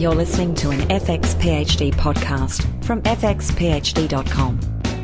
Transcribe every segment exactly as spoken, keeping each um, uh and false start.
You're listening to an F X PhD podcast from f x p h d dot com.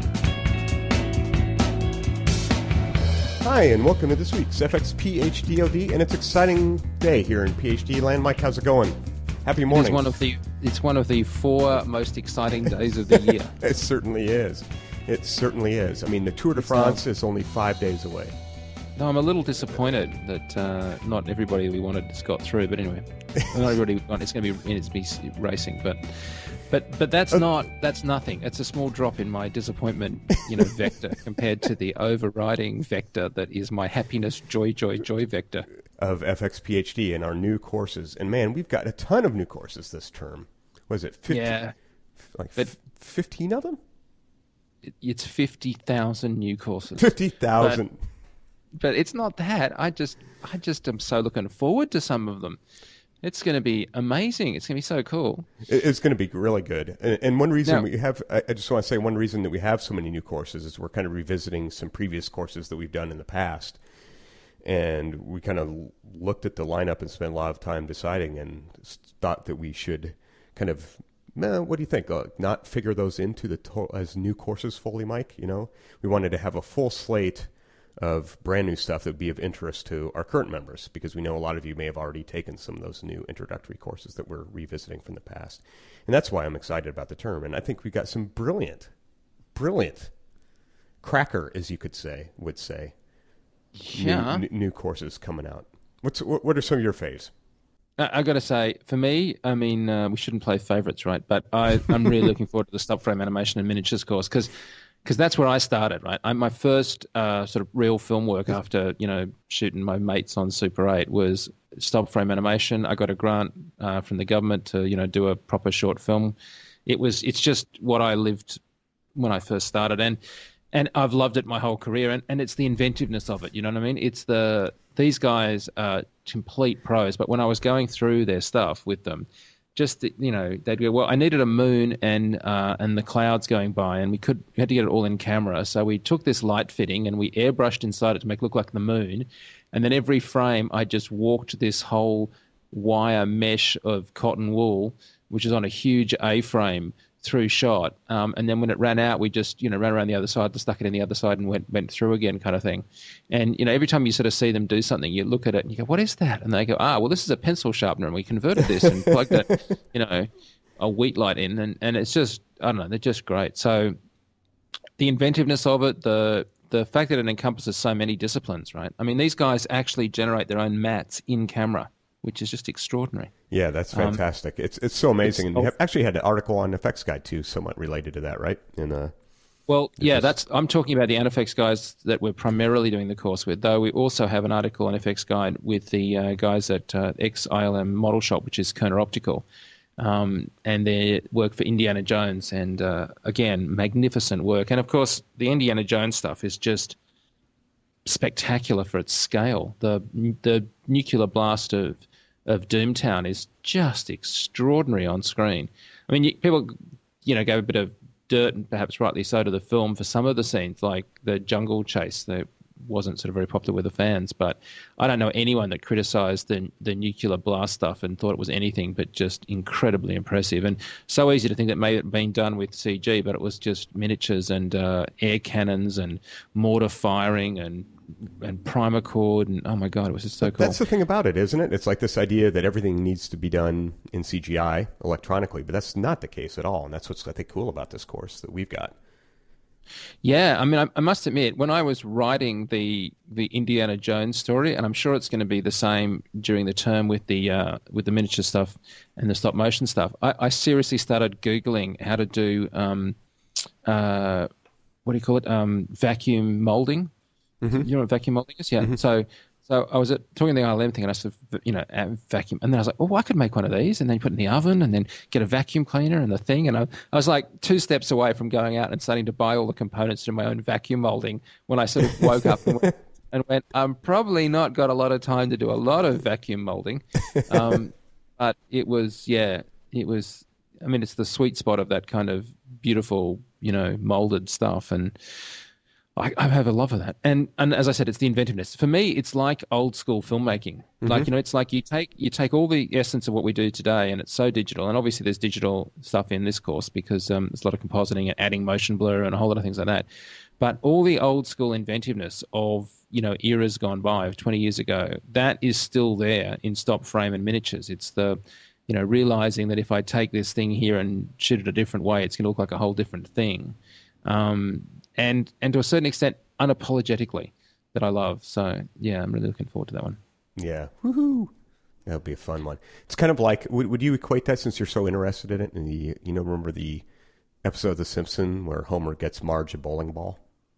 Hi, and welcome to this week's F X PhD O D, and it's an exciting day here in PhD land. Mike, how's it going? Happy morning. It's one of the, it's one of the four most exciting days of the year. It certainly is. It certainly is. I mean, the Tour de France is only five days away. No, I'm a little disappointed that uh, not everybody we wanted just got through. But anyway, not everybody. It's going to be it's be racing, but but but that's uh, not that's nothing. It's a small drop in my disappointment, you know, vector compared to the overriding vector that is my happiness, joy, joy, joy vector of F X PhD and our new courses. And man, we've got a ton of new courses this term. Was it fifty? Yeah, like but, fifteen of them. It, it's fifty thousand new courses. Fifty thousand. But it's not that. I just, I just am so looking forward to some of them. It's going to be amazing. It's going to be so cool. It's going to be really good. And, and one reason now, we have, I just want to say, one reason that we have so many new courses is we're kind of revisiting some previous courses that we've done in the past. And we kind of looked at the lineup and spent a lot of time deciding, and thought that we should kind of, eh, what do you think? Uh, not figure those into the to- as new courses fully, Mike. You know, we wanted to have a full slate of brand new stuff that would be of interest to our current members, because we know a lot of you may have already taken some of those new introductory courses that we're revisiting from the past. And that's why I'm excited about the term. And I think we got some brilliant, brilliant cracker, as you could say, would say, yeah. new, new courses coming out. What's What are some of your faves? I got to say, for me, I mean, uh, we shouldn't play favorites, right? But I, I'm really looking forward to the stop frame animation and miniatures course, because Because that's where I started, right? I, my first uh, sort of real film work after, you know, shooting my mates on Super eight was stop frame animation. I got a grant uh, from the government to, you know, do a proper short film. It was, it's just what I lived when I first started, and and I've loved it my whole career. And, and it's the inventiveness of it. You know what I mean? It's the these guys are complete pros, but when I was going through their stuff with them, just, you know, they'd go, well, I needed a moon and uh, and the clouds going by, and we could we had to get it all in camera. So we took this light fitting and we airbrushed inside it to make it look like the moon. And then every frame, I just walked this whole wire mesh of cotton wool, which is on a huge A-frame, through shot. Um, and then when it ran out, we just, you know, ran around the other side, stuck it in the other side, and went went through again, kind of thing. And, you know, every time you sort of see them do something, you look at it and you go, what is that? And they go, ah, well, this is a pencil sharpener, and we converted this and plugged a, you know, a wheat light in. And, and it's just, I don't know, they're just great. So the inventiveness of it, the the fact that it encompasses so many disciplines, right? I mean, these guys actually generate their own mats in camera, which is just extraordinary. Yeah, that's fantastic. Um, it's it's so amazing. It's, and you have, actually had an article on F X Guide too, somewhat related to that, right? In uh, well, yeah, just... that's. I'm talking about the Anifex guys that we're primarily doing the course with. Though we also have an article on F X Guide with the uh, guys at uh, X I L M Model Shop, which is Kerner Optical, um, and they work for Indiana Jones, and uh, again, magnificent work. And of course, the Indiana Jones stuff is just spectacular for its scale. The the nuclear blast of of Doomtown is just extraordinary on screen. I mean, you, people, you know, gave a bit of dirt, and perhaps rightly so, to the film for some of the scenes, like the jungle chase that wasn't sort of very popular with the fans. But I don't know anyone that criticised the the nuclear blast stuff and thought it was anything but just incredibly impressive. And so easy to think that may have been done with C G, but it was just miniatures and uh, air cannons and mortar firing and and primer cord, and oh my god, it was just so cool. That's the thing about it, isn't it? It's like this idea that everything needs to be done in C G I electronically, but that's not the case at all. And that's what's I think cool about this course that we've got. Yeah, I mean, I, I must admit, when I was writing the the Indiana Jones story, and I'm sure it's going to be the same during the term with the uh, with the miniature stuff and the stop motion stuff, I, I seriously started Googling how to do um, uh, what do you call it, um, vacuum molding. Mm-hmm. You know what vacuum molding is? Yeah. Mm-hmm. So so I was at, talking the I L M thing, and I said, you know, vacuum. And then I was like, oh, I could make one of these, and then put it in the oven, and then get a vacuum cleaner and the thing. And I, I was like two steps away from going out and starting to buy all the components to my own vacuum molding when I sort of woke up and went, and went, I'm probably not got a lot of time to do a lot of vacuum molding. Um, but it was, yeah, it was, I mean, it's the sweet spot of that kind of beautiful, you know, molded stuff. And I, I have a love of that. And and as I said, it's the inventiveness. For me, it's like old school filmmaking. Mm-hmm. Like, you know, it's like you take you take all the essence of what we do today, and it's so digital. And obviously there's digital stuff in this course because um, there's a lot of compositing and adding motion blur and a whole lot of things like that. But all the old school inventiveness of, you know, eras gone by, of twenty years ago, that is still there in stop frame and miniatures. It's the, you know, realizing that if I take this thing here and shoot it a different way, it's going to look like a whole different thing. Um, and and to a certain extent, unapologetically, that I love. So, yeah, I'm really looking forward to that one. Yeah. Woohoo. That'll be a fun one. It's kind of like, would, would you equate that, since you're so interested in it? And the, you know, remember the episode of The Simpsons where Homer gets Marge a bowling ball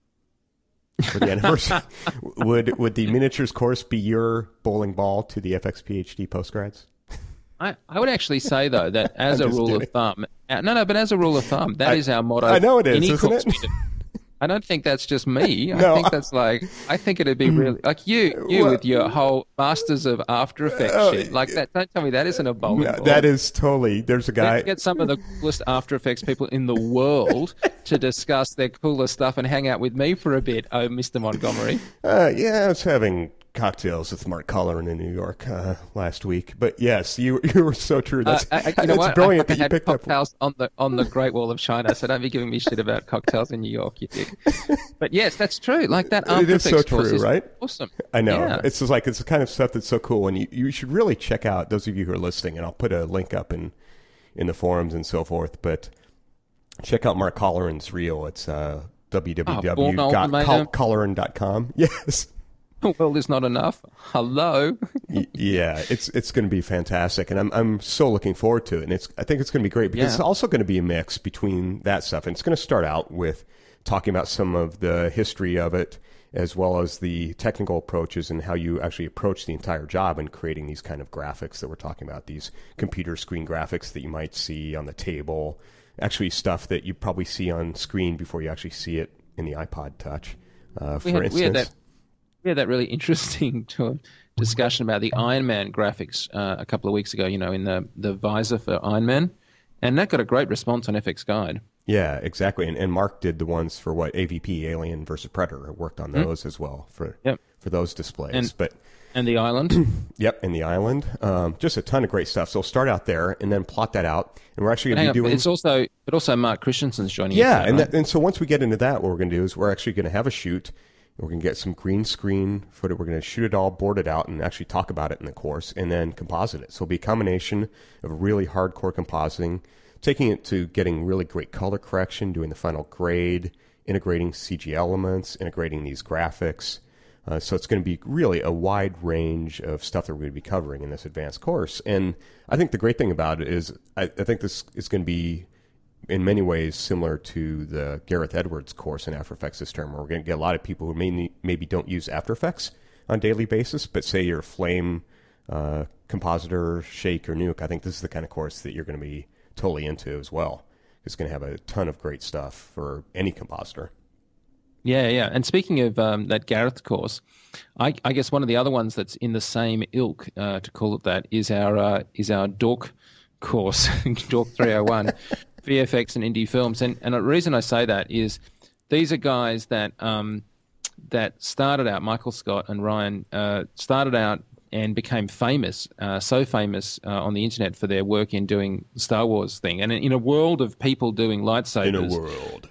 for the anniversary? would would the miniatures course be your bowling ball to the F X P H D postgrads? I, I would actually say, though, that as a rule kidding. of thumb, uh, no, no, but as a rule of thumb, that I, is our motto. I know it is, Any isn't course it? we do. I don't think that's just me. I No. think that's like, I think it'd be really, like you, you Well, with your whole Masters of After Effects uh, shit. Like that, don't tell me that isn't a bowling No, ball. that is totally, there's a guy. Let's get some of the coolest After Effects people in the world to discuss their coolest stuff and hang out with me for a bit, oh, Mister Montgomery. Uh, yeah, I was having cocktails with Mark Colleran in New York uh, last week. But yes, you you were so true. That's, uh, I, you know it's what? brilliant I that you had picked up. cocktails on the on the Great Wall of China, so don't be giving me shit about cocktails in New York, you dick. But yes, that's true. Like that After It is Effects so course true, is right? awesome. I know. Yeah. It's just like, it's the kind of stuff that's so cool. And you, you should really check out, those of you who are listening, and I'll put a link up in, in the forums and so forth, but check out Mark Colleran's reel. It's uh, w w w dot colleran dot com. Yes. Well, there's not enough. Hello. Yeah, it's it's going to be fantastic, and I'm I'm so looking forward to it. And it's I think it's going to be great because Yeah. it's also going to be a mix between that stuff, and it's going to start out with talking about some of the history of it, as well as the technical approaches and how you actually approach the entire job in creating these kind of graphics that we're talking about, these computer screen graphics that you might see on the table, actually stuff that you probably see on screen before you actually see it in the iPod Touch, uh, for We had, instance. we had that. We had that really interesting discussion about the Iron Man graphics uh, a couple of weeks ago. You know, in the the visor for Iron Man, and that got a great response on F X Guide. Yeah, exactly. And, and Mark did the ones for what A V P, Alien versus Predator. I worked on those mm. as well for yep. for those displays. And, but and the island. Yep, and the island. Um, just a ton of great stuff. So we'll start out there and then plot that out. And we're actually going to be on, doing. It's also, but also Mark Christensen's joining. Yeah, us, and right? that, and so once we get into that, what we're going to do is we're actually going to have a shoot. We're going to get some green screen footage. We're going to shoot it all, board it out, and actually talk about it in the course, and then composite it. So it'll be a combination of really hardcore compositing, taking it to getting really great color correction, doing the final grade, integrating C G elements, integrating these graphics. Uh, so it's going to be really a wide range of stuff that we're going to be covering in this advanced course. And I think the great thing about it is I, I think this is going to be in many ways similar to the Gareth Edwards course in After Effects this term, where we're going to get a lot of people who may, maybe don't use After Effects on a daily basis, but say you're a Flame uh, compositor, Shake, or Nuke. I think this is the kind of course that you're going to be totally into as well. It's going to have a ton of great stuff for any compositor. Yeah, yeah. And speaking of um, that Gareth course, I, I guess one of the other ones that's in the same ilk, uh, to call it that, is our uh, is our Dork course, Dork three oh one, V F X and indie films. And and the reason I say that is these are guys that um, that started out, Michael Scott and Ryan, uh, started out and became famous, uh, so famous uh, on the internet for their work in doing the Star Wars thing. And in a world of people doing lightsabers... In a world.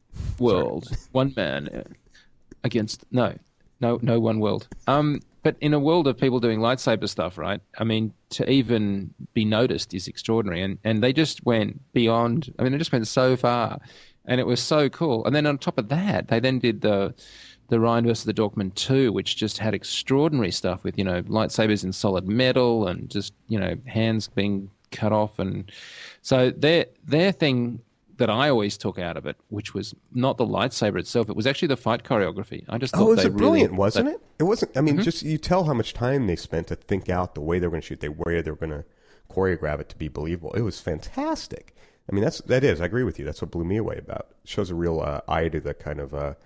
World. One man against... No. No, no one world. Um, but in a world of people doing lightsaber stuff, right, I mean, to even be noticed is extraordinary. And, and they just went beyond... I mean, they just went so far. And it was so cool. And then on top of that, they then did the... the Ryan versus the Dorkman two, which just had extraordinary stuff with, you know, lightsabers in solid metal and just, you know, hands being cut off. And so their their thing that I always took out of it, which was not the lightsaber itself, it was actually the fight choreography. I just thought oh, was they it really, brilliant, wasn't they, it? It wasn't, I mean, mm-hmm. just you tell how much time they spent to think out the way they were going to shoot, the way they were going to choreograph it to be believable. It was fantastic. I mean, that's that is, I agree with you. That's what blew me away about it. It shows a real uh, eye to the kind of... Uh,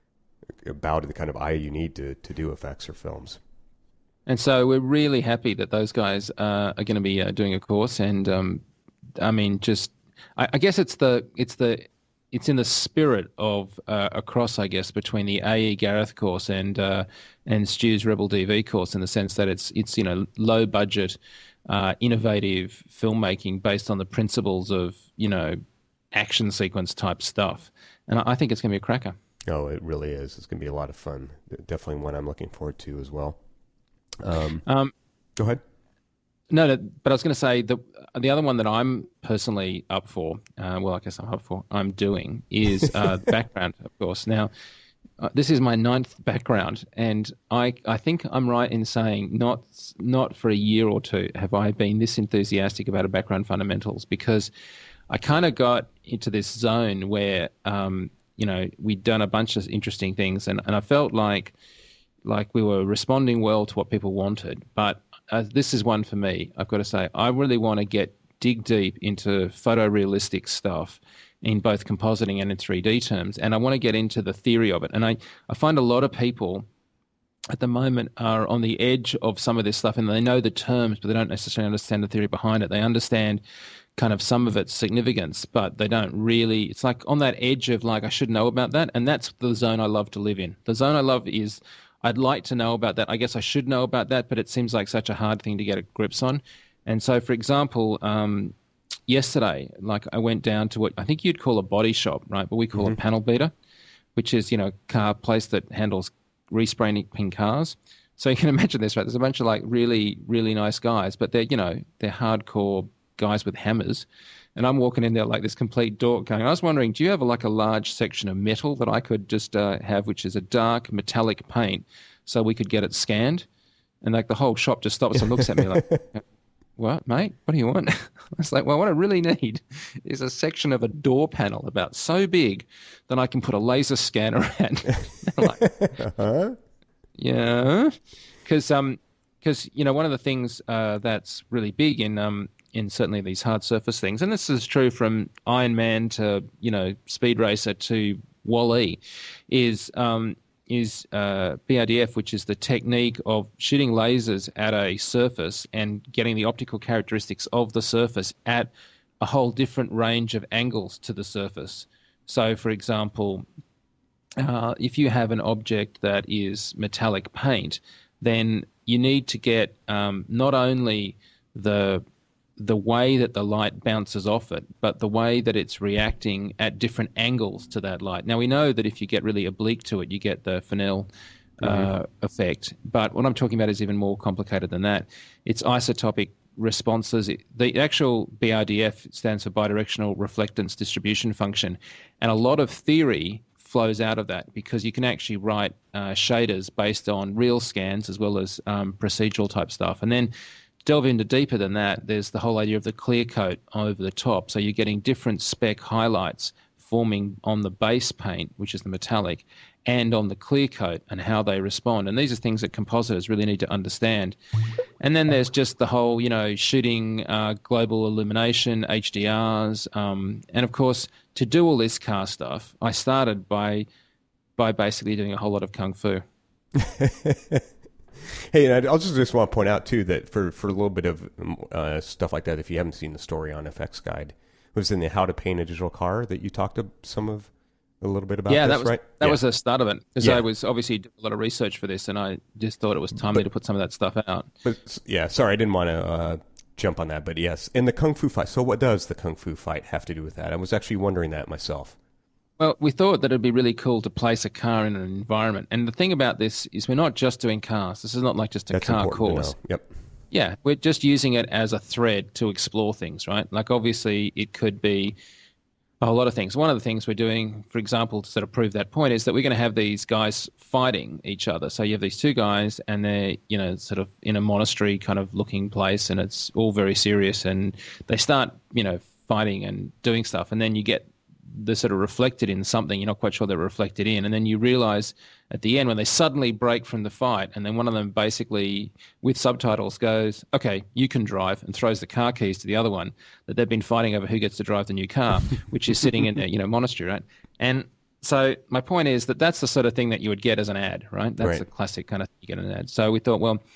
about the kind of eye you need to, to do effects or films. And so we're really happy that those guys uh, are going to be uh, doing a course. And um, I mean, just I, I guess it's the it's the it's in the spirit of uh, a cross, I guess, between the A E Gareth course and uh, and Stu's Rebel D V course, in the sense that it's it's you know low budget, uh, innovative filmmaking based on the principles of you know action sequence type stuff, and I think it's going to be a cracker. Oh, it really is. It's going to be a lot of fun. Definitely one I'm looking forward to as well. Um, um, go ahead. No, no, but I was going to say the the other one that I'm personally up for, uh, well, I guess I'm up for, I'm doing, is uh, background, of course. Now, uh, this is my ninth background, and I I think I'm right in saying not not for a year or two have I been this enthusiastic about a background fundamentals, because I kind of got into this zone where, um, you know, we'd done a bunch of interesting things, and, and I felt like like we were responding well to what people wanted, but Uh, this is one for me. I've got to say, I really want to get dig deep into photorealistic stuff in both compositing and in three D terms, and I want to get into the theory of it. And I, I find a lot of people at the moment are on the edge of some of this stuff, and they know the terms, but they don't necessarily understand the theory behind it. They understand kind of some of its significance, but they don't really. It's like on that edge of like, I should know about that, and that's the zone I love to live in. The zone I love is, I'd like to know about that. I guess I should know about that, but it seems like such a hard thing to get a grips on. And so, for example, um, yesterday, like I went down to what I think you'd call a body shop, right? But we call mm-hmm. a panel beater, which is, you know, a car place that handles respraying cars. So you can imagine this, right? There's a bunch of like really, really nice guys, but they're, you know, they're hardcore guys with hammers. And I'm walking in there like this complete dork going, I was wondering, do you have a, like a large section of metal that I could just uh, have, which is a dark metallic paint, so we could get it scanned? And like the whole shop just stops and looks at me like, what, mate? What do you want? I was like, well, what I really need is a section of a door panel about so big that I can put a laser scanner at. Like, uh-huh. Yeah. Because, um, because you know, one of the things uh, that's really big in... Um, in certainly these hard surface things, and this is true from Iron Man to, you know, Speed Racer to Wall-E, is um, is uh, B R D F, which is the technique of shooting lasers at a surface and getting the optical characteristics of the surface at a whole different range of angles to the surface. So, for example, uh, if you have an object that is metallic paint, then you need to get um, not only the the way that the light bounces off it, but the way that it's reacting at different angles to that light. Now, we know that if you get really oblique to it, you get the Fresnel uh, mm-hmm. effect. But what I'm talking about is even more complicated than that. It's isotopic responses. The actual B R D F stands for bidirectional reflectance distribution function. And a lot of theory flows out of that, because you can actually write uh, shaders based on real scans as well as um, procedural type stuff. And then delve into deeper than that, there's the whole idea of the clear coat over the top. So you're getting different spec highlights forming on the base paint, which is the metallic, and on the clear coat, and how they respond. And these are things that compositors really need to understand. And then there's just the whole, you know, shooting uh, global illumination, H D Rs. Um, and of course, to do all this car stuff, I started by by basically doing a whole lot of Kung Fu. Hey, and I also just want to point out, too, that for, for a little bit of uh, stuff like that, if you haven't seen the story on F X Guide, it was in the How to Paint a Digital Car that you talked to some of a little bit about yeah, this, that was, right? That yeah. was the start of it, because yeah. I was obviously doing a lot of research for this, and I just thought it was timely but, to put some of that stuff out. But yeah, sorry, I didn't want to uh, jump on that, but yes. In the Kung Fu fight, so what does the Kung Fu fight have to do with that? I was actually wondering that myself. Well, we thought that it'd be really cool to place a car in an environment. And the thing about this is we're not just doing cars. This is not like just a That's car course. Yep. Yeah, we're just using it as a thread to explore things, right? Like obviously it could be a whole lot of things. One of the things we're doing, for example, to sort of prove that point, is that we're going to have these guys fighting each other. So you have these two guys and they're, you know, sort of in a monastery kind of looking place, and it's all very serious, and they start, you know, fighting and doing stuff, and then you get they're sort of reflected in something. You're not quite sure they're reflected in. And then you realize at the end when they suddenly break from the fight, and then one of them basically, with subtitles, goes, okay, you can drive, and throws the car keys to the other one, that they've been fighting over who gets to drive the new car, which is sitting in a, you know, monastery, right? And so my point is that that's the sort of thing that you would get as an ad, right? That's right. the classic kind of thing you get in an ad. So we thought, well,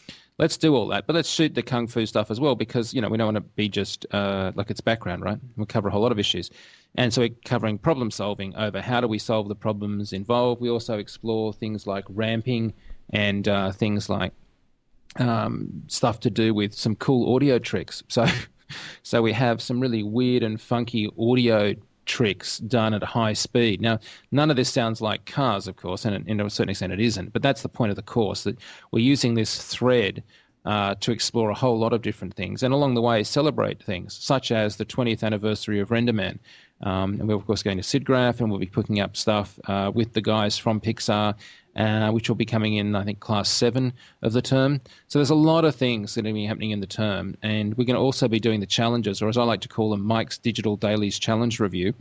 let's do all that, but let's shoot the kung fu stuff as well, because, you know, we don't want to be just uh, like it's background, right? We'll cover a whole lot of issues. And so we're covering problem solving over how do we solve the problems involved. We also explore things like ramping and uh, things like um, stuff to do with some cool audio tricks. So, so we have some really weird and funky audio tricks done at high speed. Now, none of this sounds like cars, of course, and, and to a certain extent it isn't, but that's the point of the course, that we're using this thread uh, to explore a whole lot of different things, and along the way celebrate things, such as the twentieth anniversary of RenderMan. Um, and we're, of course, going to SIGGRAPH, and we'll be picking up stuff uh, with the guys from Pixar, uh, which will be coming in, I think, class seven of the term. So there's a lot of things that are going to be happening in the term. And we're going to also be doing the challenges, or as I like to call them, Mike's Digital Dailies Challenge Review,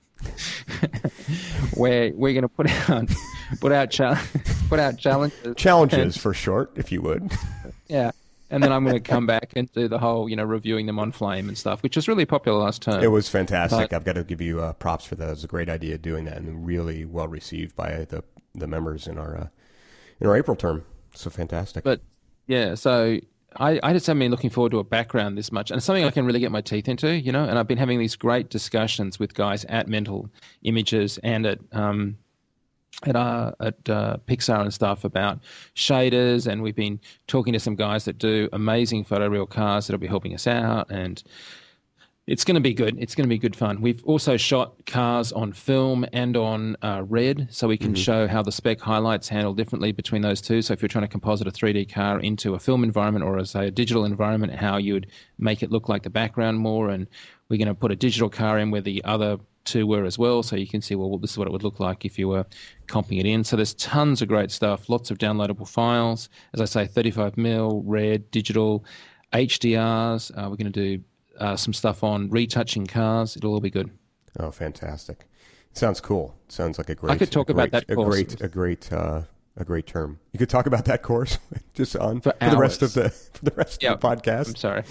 where we're going to put out put out, cha- put out challenges. Challenges, for short, if you would. Yeah. And then I'm going to come back and do the whole, you know, reviewing them on Flame and stuff, which was really popular last term. It was fantastic. But, I've got to give you uh, props for that. It was a great idea doing that, and really well received by the the members in our uh, in our April term. So fantastic. But yeah, so I, I just haven't been looking forward to a background this much, and it's something I can really get my teeth into, you know. And I've been having these great discussions with guys at Mental Images and at um, at uh, at uh, Pixar and stuff about shaders, and we've been talking to some guys that do amazing photoreal cars that'll be helping us out, and it's going to be good. It's going to be good fun. We've also shot cars on film and on uh, Red, so we can mm-hmm. show how the spec highlights handle differently between those two. So if you're trying to composite a three D car into a film environment or, say, a digital environment, how you would make it look like the background more. And we're going to put a digital car in where the other two were as well, so you can see, well, this is what it would look like if you were comping it in. So there's tons of great stuff, lots of downloadable files. As I say, thirty-five mil, Red, digital, H D Rs. Uh, we're going to do Uh, some stuff on retouching cars. It'll all be good. Oh, fantastic! Sounds cool. Sounds like a great. I could talk a about great, that course. A great, a great, uh, a great term. You could talk about that course just on for, for the rest of the for the rest yep. of the podcast. I'm sorry.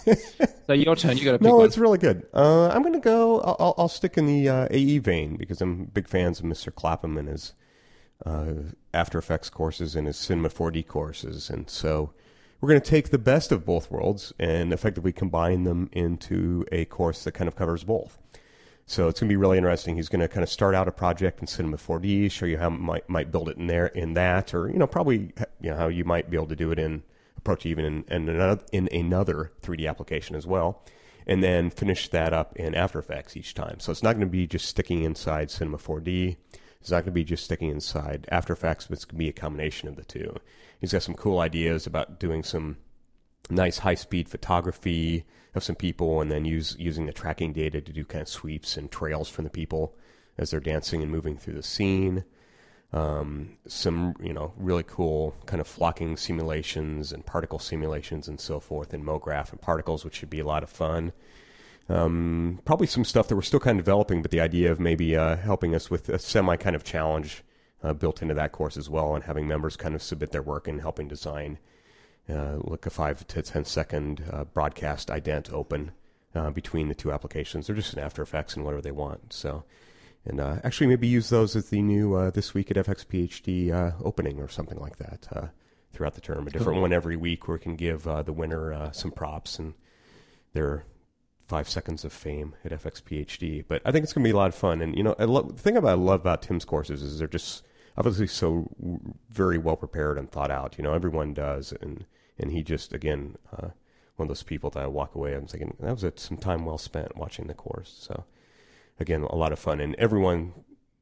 So your turn. You got to pick no, one. It's really good. Uh, I'm going to go. I'll, I'll stick in the uh, A E vein because I'm big fans of Mister Clapham and his uh, After Effects courses and his Cinema four D courses, and so. We're going to take the best of both worlds and effectively combine them into a course that kind of covers both. So it's going to be really interesting. He's going to kind of start out a project in Cinema four D, show you how you might, might build it in there, in that, or, you know, probably, you know, how you might be able to do it in, approach even in, in, another, in another three D application as well, and then finish that up in After Effects each time. So it's not going to be just sticking inside Cinema four D. It's not going to be just sticking inside After Effects, but it's going to be a combination of the two. He's got some cool ideas about doing some nice high-speed photography of some people and then use using the tracking data to do kind of sweeps and trails from the people as they're dancing and moving through the scene. Um, some, you know, really cool kind of flocking simulations and particle simulations and so forth in MoGraph and particles, which should be a lot of fun. Um, probably some stuff that we're still kind of developing, but the idea of maybe uh, helping us with a semi kind of challenge uh, built into that course as well, and having members kind of submit their work and helping design uh, like a five to ten second uh, broadcast ident open uh, between the two applications, or just in After Effects and whatever they want. So, and uh, actually maybe use those as the new uh, This Week at F X P H D uh, opening or something like that uh, throughout the term. A different one every week where we can give uh, the winner uh, some props and their five seconds of fame at F X P H D. But I think it's going to be a lot of fun. And, you know, I love, the thing about I love about Tim's courses is they're just obviously so very well prepared and thought out. You know, everyone does. And, and he just, again, uh, one of those people that I walk away, I'm thinking, that was a, some time well spent watching the course. So, again, a lot of fun. And everyone,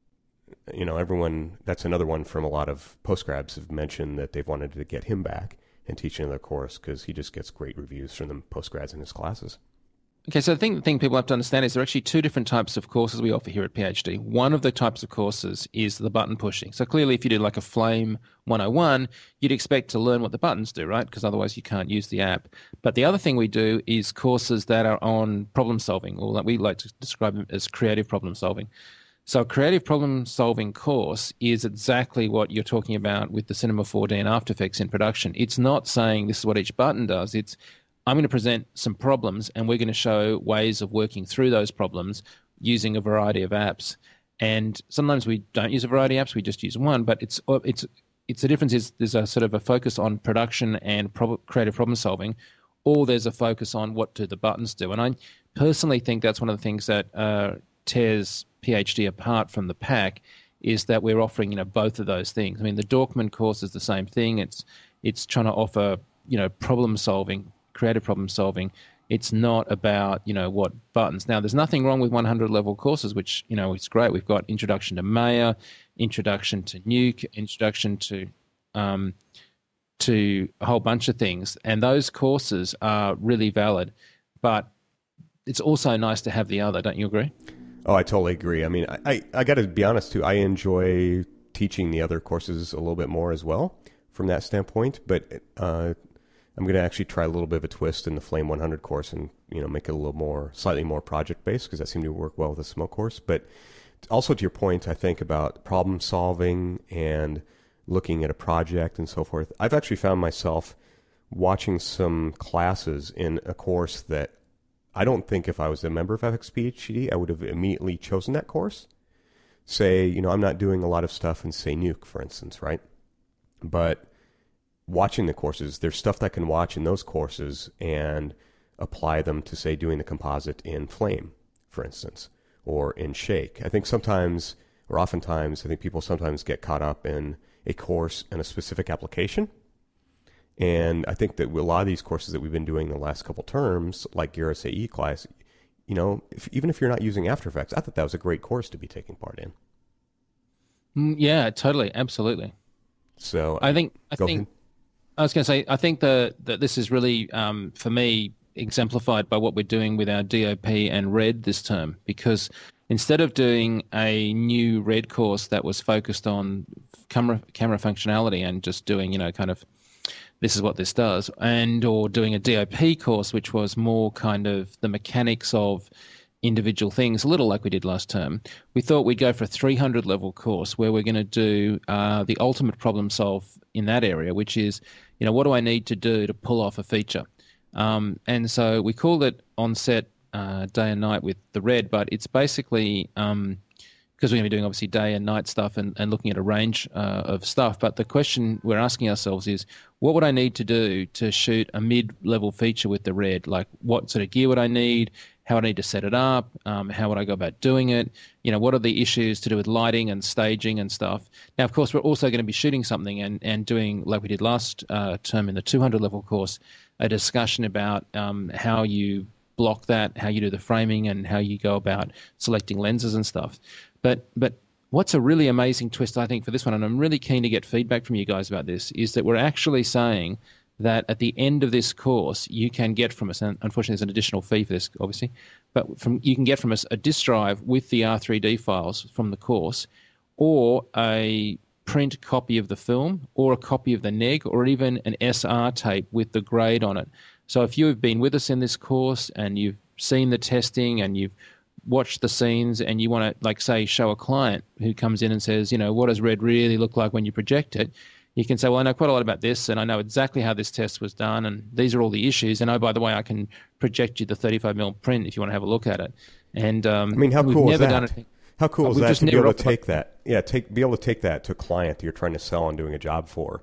you know, everyone, that's another one from a lot of postgrads have mentioned that they've wanted to get him back and teach another course because he just gets great reviews from the postgrads in his classes. Okay, so the thing, the thing people have to understand is there are actually two different types of courses we offer here at PhD. One of the types of courses is the button pushing. So clearly if you do like a Flame one oh one, you'd expect to learn what the buttons do, right? Because otherwise you can't use the app. But the other thing we do is courses that are on problem solving, or that we like to describe them as creative problem solving. So a creative problem solving course is exactly what you're talking about with the Cinema four D and After Effects in production. It's not saying this is what each button does. It's I'm going to present some problems, and we're going to show ways of working through those problems using a variety of apps. And sometimes we don't use a variety of apps; we just use one. But it's it's it's the difference is there's a sort of a focus on production and prob- creative problem solving, or there's a focus on what do the buttons do. And I personally think that's one of the things that uh, tears PhD apart from the pack, is that we're offering, you know, both of those things. I mean, the Dorkman course is the same thing. It's it's trying to offer, you know, problem solving, creative problem solving. It's not about, you know, what buttons. Now, there's nothing wrong with one hundred level courses, which, you know, it's great. We've got Introduction to Maya, Introduction to Nuke, Introduction to um, to a whole bunch of things. And those courses are really valid. But it's also nice to have the other. Don't you agree? Oh, I totally agree. I mean, I, I, I got to be honest, too. I enjoy teaching the other courses a little bit more as well from that standpoint. But uh, I'm going to actually try a little bit of a twist in the Flame one hundred course and, you know, make it a little more, slightly more project-based, because that seemed to work well with the Smoke course. But also to your point, I think, about problem solving and looking at a project and so forth. I've actually found myself watching some classes in a course that I don't think if I was a member of F X P H D, I would have immediately chosen that course. Say, you know, I'm not doing a lot of stuff in, say, Nuke, for instance, right? But watching the courses, there's stuff that I can watch in those courses and apply them to, say, doing the composite in Flame, for instance, or in Shake. I think sometimes, or oftentimes, I think people sometimes get caught up in a course and a specific application. And I think that a lot of these courses that we've been doing the last couple terms, like Garrett's A E class, you know, if, even if you're not using After Effects, I thought that was a great course to be taking part in. Mm, yeah, totally, absolutely. So I think I think ahead. I was going to say I think that that this is really um, for me exemplified by what we're doing with our D O P and RED this term, because instead of doing a new RED course that was focused on camera camera functionality and just doing, you know, kind of this is what this does, and or doing a D O P course, which was more kind of the mechanics of individual things, a little like we did last term, we thought we'd go for a three hundred level course where we're going to do uh, the ultimate problem solve in that area, which is, you know, what do I need to do to pull off a feature? Um, and so we called it On Set uh, Day and Night with the RED, but it's basically... Um, because we're going to be doing obviously day and night stuff and, and looking at a range uh, of stuff. But the question we're asking ourselves is, what would I need to do to shoot a mid-level feature with the RED? Like, what sort of gear would I need? How would I need to set it up? Um, how would I go about doing it? You know, what are the issues to do with lighting and staging and stuff? Now, of course, we're also going to be shooting something and, and doing, like we did last uh, term in the two hundred level course, a discussion about um, how you block that, how you do the framing, and how you go about selecting lenses and stuff. But but what's a really amazing twist, I think, for this one, and I'm really keen to get feedback from you guys about this, is that we're actually saying that at the end of this course, you can get from us, and unfortunately there's an additional fee for this, obviously, but from you can get from us a disk drive with the R three D files from the course, or a print copy of the film, or a copy of the neg, or even an S R tape with the grade on it. So if you have been with us in this course and you've seen the testing and you've watch the scenes and you want to, like, say, show a client who comes in and says, you know, what does RED really look like when you project it? You can say, well, I know quite a lot about this and I know exactly how this test was done and these are all the issues. And oh, by the way, I can project you the thirty-five mil print if you want to have a look at it. And um, I mean, how we've cool is never that? done anything. How cool uh, is that to be able to take like, that? Yeah, take be able to take that to a client that you're trying to sell and doing a job for,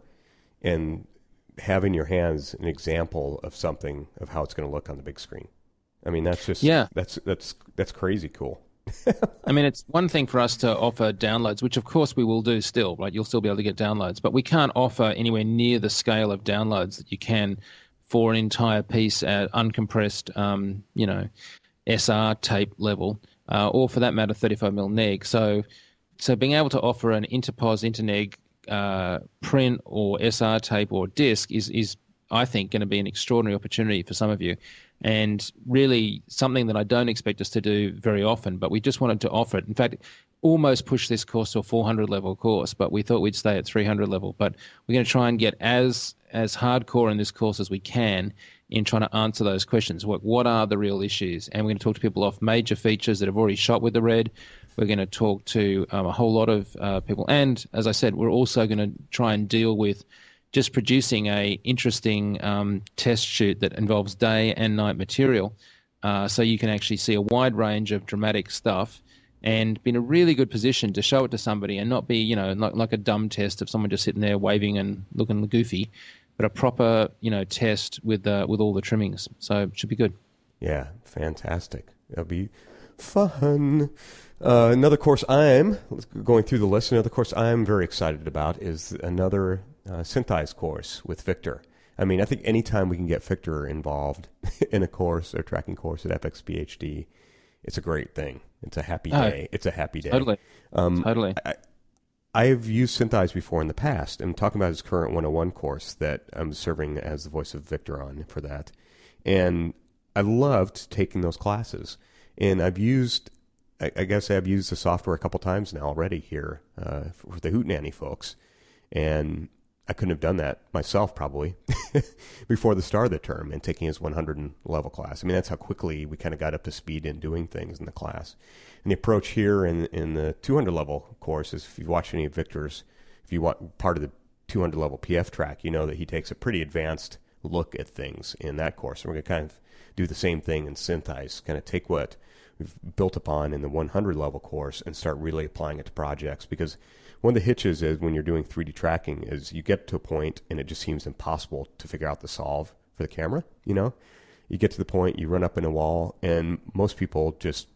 and have in your hands an example of something of how it's going to look on the big screen. I mean, that's just yeah. that's that's that's crazy cool. I mean, it's one thing for us to offer downloads, which of course we will do still, right? You'll still be able to get downloads, but we can't offer anywhere near the scale of downloads that you can for an entire piece at uncompressed, um, you know, S R tape level, uh, or for that matter, thirty-five mil neg. So, so being able to offer an interpos, interneg uh, print or S R tape or disc is, is I think, going to be an extraordinary opportunity for some of you. And really something that I don't expect us to do very often, but we just wanted to offer it. In fact, almost push this course to a four hundred level course, but we thought we'd stay at three hundred level. But we're going to try and get as as hardcore in this course as we can in trying to answer those questions. What, what are the real issues? And we're going to talk to people off major features that have already shot with the RED. We're going to talk to um, a whole lot of uh, people. And as I said, we're also going to try and deal with just producing a interesting um, test shoot that involves day and night material, uh, so you can actually see a wide range of dramatic stuff and be in a really good position to show it to somebody and not be, you know, like, like a dumb test of someone just sitting there waving and looking goofy, but a proper, you know, test with uh, with all the trimmings. So it should be good. Yeah, fantastic. That'll be fun. Uh, another course I'm going through the list. Another course I'm very excited about is another uh, Synthize course with Victor. I mean, I think anytime we can get Victor involved in a course or tracking course at F X P H D, it's a great thing. It's a happy day. Oh, it's a happy day. Totally. Um, totally. I, I've used Synthize before in the past. I'm talking about his current one oh one course that I'm serving as the voice of Victor on for that. And I loved taking those classes. And I've used, I, I guess I've used the software a couple times now already here uh, for the Hootenanny folks. And I couldn't have done that myself probably before the start of the term and taking his one hundred level class. I mean, that's how quickly we kind of got up to speed in doing things in the class. And the approach here in, in the two hundred level course is, if you watch any of Victor's, if you watch part of the two hundred level P F track, you know that he takes a pretty advanced look at things in that course. And we're going to kind of do the same thing in Synthize, kind of take what we've built upon in the one hundred level course and start really applying it to projects. Because one of the hitches is when you're doing three D tracking is you get to a point and it just seems impossible to figure out the solve for the camera. You know, you get to the point, you run up in a wall, and most people just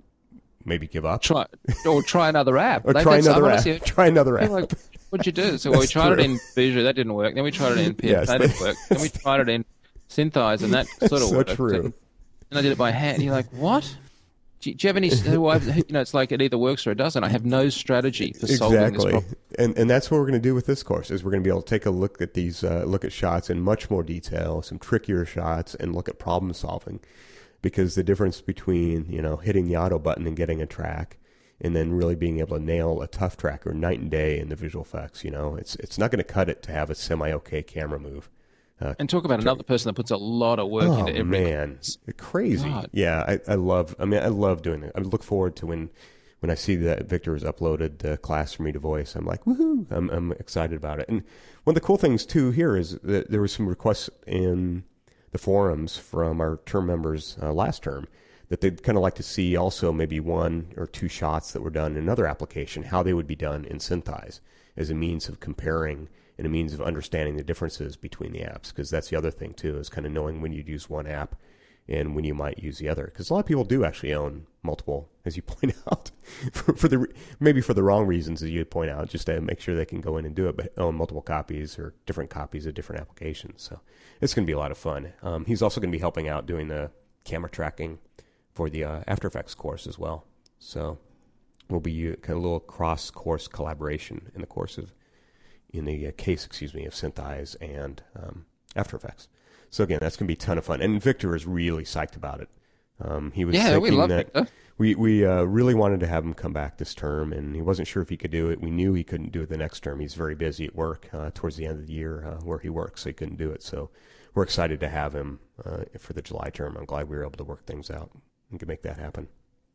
maybe give up. Try or try another app. or they, try another app. Honestly, try another app. Like, what'd you do? So well, we tried true. it in Visual, that didn't work. Then we tried it in P F, yes, that didn't work. Then we tried it in Synthize, and that sort of so worked. True. And, and I did it by hand. And you're like, what? Do you, do you have any? Well, you know, it's like it either works or it doesn't. I have no strategy for solving exactly. this problem. And and that's what we're going to do with this course. Is we're going to be able to take a look at these, uh, look at shots in much more detail, some trickier shots, and look at problem solving. Because the difference between, you know, hitting the auto button and getting a track, and then really being able to nail a tough track or night and day in the visual effects, you know, it's it's not going to cut it to have a semi-okay camera move. Uh, and talk about tra- another person that puts a lot of work oh, into every man, class. Crazy. God. Yeah, I, I love, I mean, I love doing it. I look forward to when when I see that Victor has uploaded the class for me to voice. I'm like, woohoo, I'm, I'm excited about it. And one of the cool things, too, here is that there was some requests in the forums from our term members uh, last term that they'd kind of like to see also maybe one or two shots that were done in another application, how they would be done in Synthize as a means of comparing and a means of understanding the differences between the apps. Because that's the other thing, too, is kind of knowing when you'd use one app and when you might use the other. Because a lot of people do actually own multiple, as you point out, for, for the maybe for the wrong reasons, as you point out, just to make sure they can go in and do it, but own multiple copies or different copies of different applications. So it's going to be a lot of fun. Um, he's also going to be helping out doing the camera tracking for the uh, After Effects course as well. So we'll be uh, kind of a little cross-course collaboration in the course of, in the uh, case, excuse me, of Synthize and um, After Effects. So again, that's going to be a ton of fun. And Victor is really psyched about it. Um, he was yeah, thinking we love that Victor. We, we uh, really wanted to have him come back this term, and he wasn't sure if he could do it. We knew he couldn't do it the next term. He's very busy at work uh, towards the end of the year uh, where he works, so he couldn't do it. So we're excited to have him uh, for the July term. I'm glad we were able to work things out and can make that happen.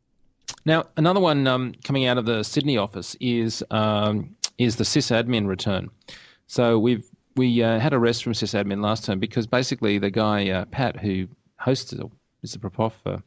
Now, another one um, coming out of the Sydney office is um, is the sysadmin return. So we've we uh, had a rest from sysadmin last term because basically the guy uh, Pat, who hosts it, is the prop for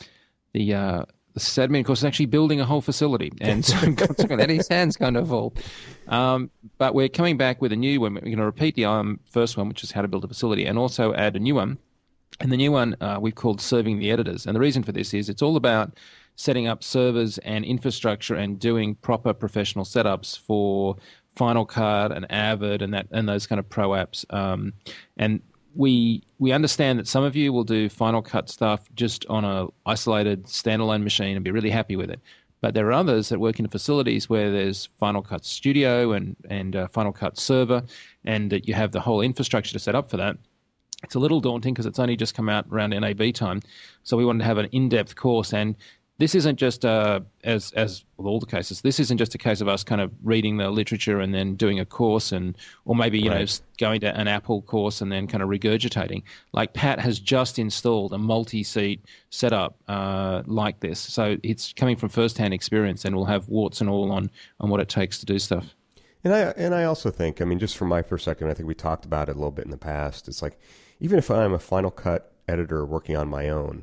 the uh, the sysadmin course, is actually building a whole facility, and so consequently his hands kind of full. Um, but we're coming back with a new one. We're going to repeat the um, first one, which is how to build a facility, and also add a new one. And the new one uh, we've called Serving the Editors. And the reason for this is it's all about setting up servers and infrastructure and doing proper professional setups for Final Cut and Avid and that and those kind of pro apps. Um, and we we understand that some of you will do Final Cut stuff just on a isolated standalone machine and be really happy with it. But there are others that work in facilities where there's Final Cut Studio and, and uh, Final Cut Server, and that you have the whole infrastructure to set up for that. It's a little daunting because it's only just come out around N A B time. So we wanted to have an in-depth course. And this isn't just, uh, as as with all the cases, this isn't just a case of us kind of reading the literature and then doing a course, and or maybe, you right. know, going to an Apple course and then kind of regurgitating. Like Pat has just installed a multi-seat setup uh, like this. So it's coming from first-hand experience, and we'll have warts and all on, on what it takes to do stuff. And I and I also think, I mean, just from my perspective, I think we talked about it a little bit in the past, it's like, even if I'm a Final Cut editor working on my own,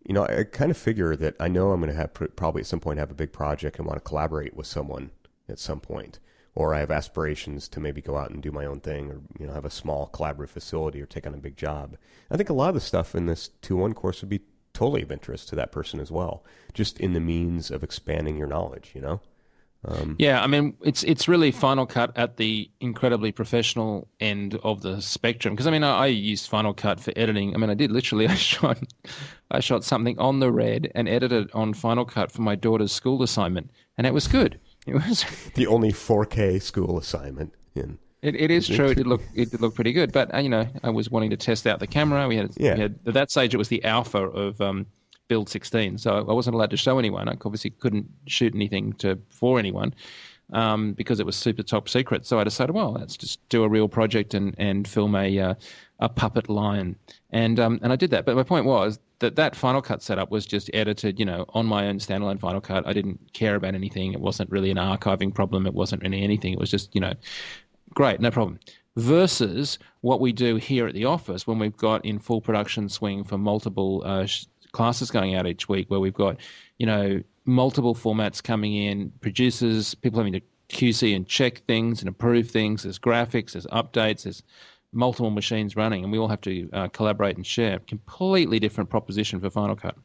you know, I kind of figure that I know I'm going to have probably at some point have a big project and want to collaborate with someone at some point. Or I have aspirations to maybe go out and do my own thing, or you know, have a small collaborative facility, or take on a big job. I think a lot of the stuff in this two one course would be totally of interest to that person as well, just in the means of expanding your knowledge. You know. Um, yeah, I mean, it's it's really Final Cut at the incredibly professional end of the spectrum. Because I mean, I, I used Final Cut for editing. I mean, I did literally. I shot, I shot something on the Red and edited on Final Cut for my daughter's school assignment, and it was good. It was the only four K school assignment in. It, it is true. It did look it did look pretty good, but uh, you know, I was wanting to test out the camera. We had, yeah. we had at that stage it was the alpha of um, Build sixteen, so I wasn't allowed to show anyone. I obviously couldn't shoot anything to for anyone um, because it was super top secret. So I decided, well, let's just do a real project and and film a uh, a puppet lion, and um, and I did that. But my point was that that Final Cut setup was just edited, you know, on my own standalone Final Cut. I didn't care about anything. It wasn't really an archiving problem. It wasn't really anything. It was just, you know, great, no problem. Versus what we do here at the office when we've got in full production swing for multiple uh, sh- classes going out each week, where we've got, you know, multiple formats coming in, producers, people having to Q C and check things and approve things. There's graphics, there's updates, there's multiple machines running, and we all have to uh, collaborate and share. Completely different proposition for Final Cut.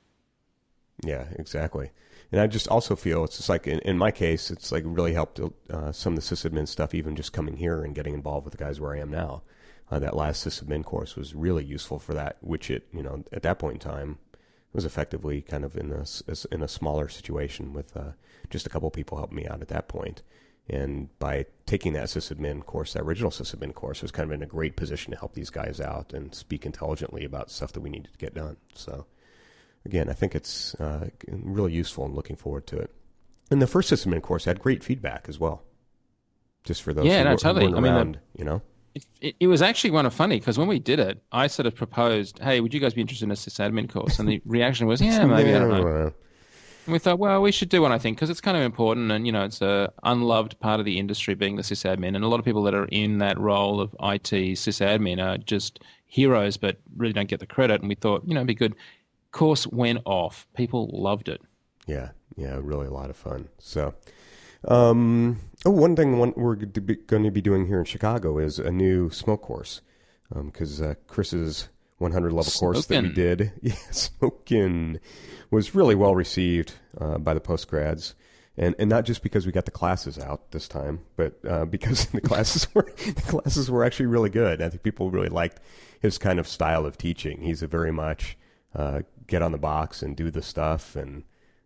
Yeah, exactly. And I just also feel it's just like, in, in my case, it's like really helped uh, some of the sysadmin stuff, even just coming here and getting involved with the guys where I am now. Uh, that last sysadmin course was really useful for that, which it, you know, at that point in time, was effectively kind of in a, in a smaller situation with uh, just a couple people helping me out at that point. And by taking that sysadmin course, that original sysadmin course, was kind of in a great position to help these guys out and speak intelligently about stuff that we needed to get done. So, again, I think it's uh, really useful and looking forward to it. And the first sysadmin course had great feedback as well, just for those yeah, who, no, were, totally. who weren't I mean, around, the, you know? It, it, it was actually kind of funny because when we did it, I sort of proposed, hey, would you guys be interested in a sysadmin course? And the reaction was, yeah, maybe, I don't know. And we thought, well, we should do one, I think, because it's kind of important, and you know, it's a unloved part of the industry being the sysadmin, and a lot of people that are in that role of I T sysadmin are just heroes, but really don't get the credit. And we thought, you know, it'd be good. Course went off. People loved it. Yeah, yeah, really a lot of fun. So, um, oh, one thing one, we're going to be doing here in Chicago is a new smoke course, because um, uh, Chris's one hundred level Smokin'. course that we did, yeah, Smokin', was really well received uh, by the postgrads, and and not just because we got the classes out this time, but uh, because the classes were the classes were actually really good. I think people really liked his kind of style of teaching. He's a very much uh, get on the box and do the stuff, and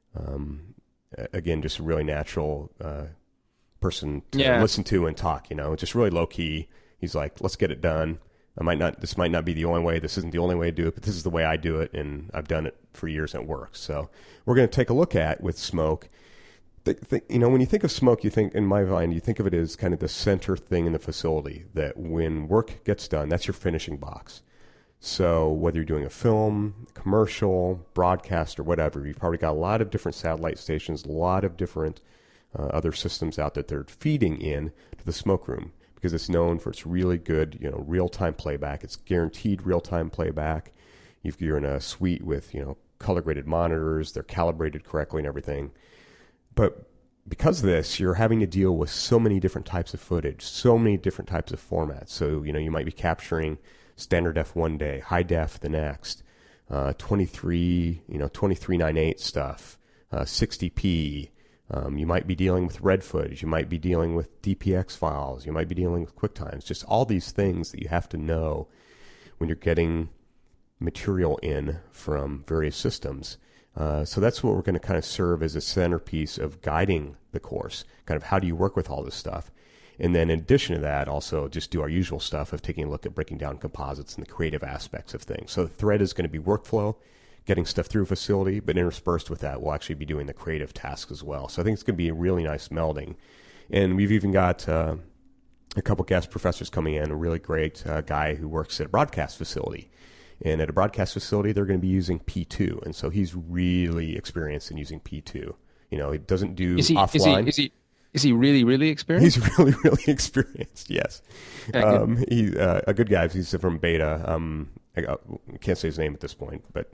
um, again, just a really natural uh, person to yeah. listen to and talk. You know, just really low key. He's like, let's get it done. I might not. This might not be the only way. This isn't the only way to do it, but this is the way I do it, and I've done it for years and it works. So we're going to take a look at with smoke. Th- th- you know, when you think of smoke, you think, in my mind, you think of it as kind of the center thing in the facility. That when work gets done, that's your finishing box. So whether you're doing a film, commercial, broadcast, or whatever, you've probably got a lot of different satellite stations, a lot of different uh, other systems out that they're feeding in to the smoke room, because it's known for its really good, you know, real-time playback. It's guaranteed real-time playback. You've, you're in a suite with, you know, color-graded monitors. They're calibrated correctly and everything. But because of this, you're having to deal with so many different types of footage, so many different types of formats. So, you know, you might be capturing standard def one day, high def the next, uh, twenty-three, you know, twenty-three ninety-eight stuff, uh, sixty p. Um, you might be dealing with red footage. You might be dealing with D P X files. You might be dealing with QuickTimes. Just all these things that you have to know when you're getting material in from various systems. Uh, so that's what we're going to kind of serve as a centerpiece of guiding the course. Kind of how do you work with all this stuff? And then in addition to that, also just do our usual stuff of taking a look at breaking down composites and the creative aspects of things. So the thread is going to be workflow, getting stuff through a facility, but interspersed with that, we'll actually be doing the creative tasks as well. So I think it's going to be a really nice melding. And we've even got uh, a couple guest professors coming in, a really great uh, guy who works at a broadcast facility. And at a broadcast facility, they're going to be using P two. And so he's really experienced in using P two. You know, he doesn't do is he, offline. Is he, is he, is he really, really experienced? He's really, really experienced, yes. Okay, um, he, uh, a good guy. He's from Beta. Um, I, I can't say his name at this point, but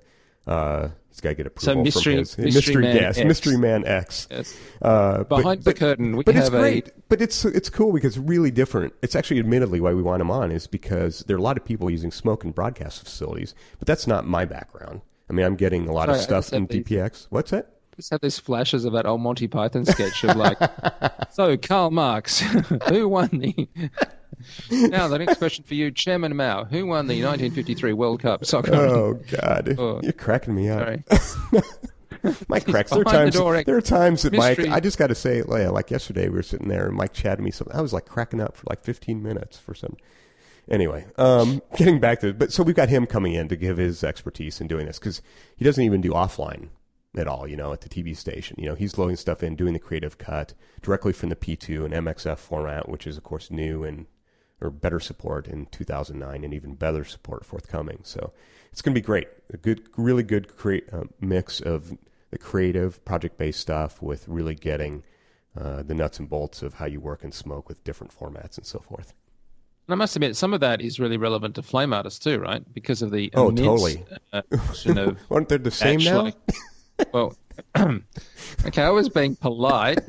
Uh, he's got to get approval so mystery, from his mystery, mystery man yes, X. Mystery Man X. Yes. Uh, Behind but, the but, curtain, we but have it's great. a... But it's it's cool because it's really different. It's actually, admittedly, why we want him on is because there are a lot of people using smoke in broadcast facilities, but that's not my background. I mean, I'm getting a lot Sorry, of stuff in these, D P X. What's that? I just have these flashes of that old Monty Python sketch of like, so Karl Marx, who won the... Now, the next question for you, Chairman Mao. Who won the nineteen fifty-three World Cup soccer? Oh, God. Oh. You're cracking me up. Sorry. Mike cracks. There are Behind times, the door, there are times that mystery. Mike, I just got to say, like yesterday, we were sitting there and Mike chatted me something. I was like cracking up for like fifteen minutes for some. Anyway, um, getting back to it. But so we've got him coming in to give his expertise in doing this because he doesn't even do offline at all, you know, at the T V station. You know, he's loading stuff in, doing the creative cut directly from the P two and M X F format, which is, of course, new and or better support in two thousand nine and even better support forthcoming. So it's going to be great. A good, really good create, uh, mix of the creative project-based stuff with really getting uh, the nuts and bolts of how you work and smoke with different formats and so forth. And I must admit, some of that is really relevant to flame artists too, right? Because of the oh, immense, totally. Uh, question of Aren't they the same actually, now? Well, okay, I was being polite.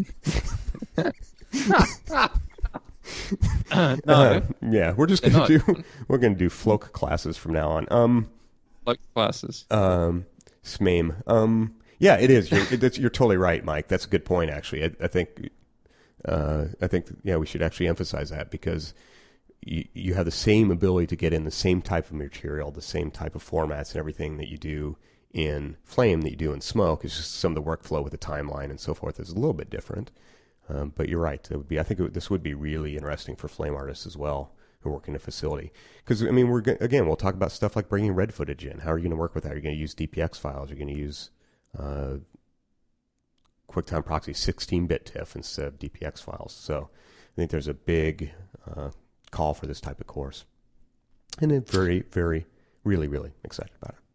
uh, no, Uh, yeah, we're just gonna not. do we're gonna do float classes from now on. Um, like classes. um, S M A M. Um, yeah, it is. You're, it, it's, you're totally right, Mike. That's a good point. Actually, I, I think, uh, I think, yeah, we should actually emphasize that because you you have the same ability to get in the same type of material, the same type of formats and everything that you do in Flame that you do in Smoke. It's just some of the workflow with the timeline and so forth is a little bit different. Um, but you're right. It would be. I think it would, this would be really interesting for Flame artists as well who work in a facility. Because I mean, we're go- again, we'll talk about stuff like bringing red footage in. How are you going to work with that? Are you going to use D P X files? Are you going to use uh, QuickTime Proxy sixteen-bit TIFF instead of D P X files? So I think there's a big uh, call for this type of course, and I'm very, very, really, really excited about it.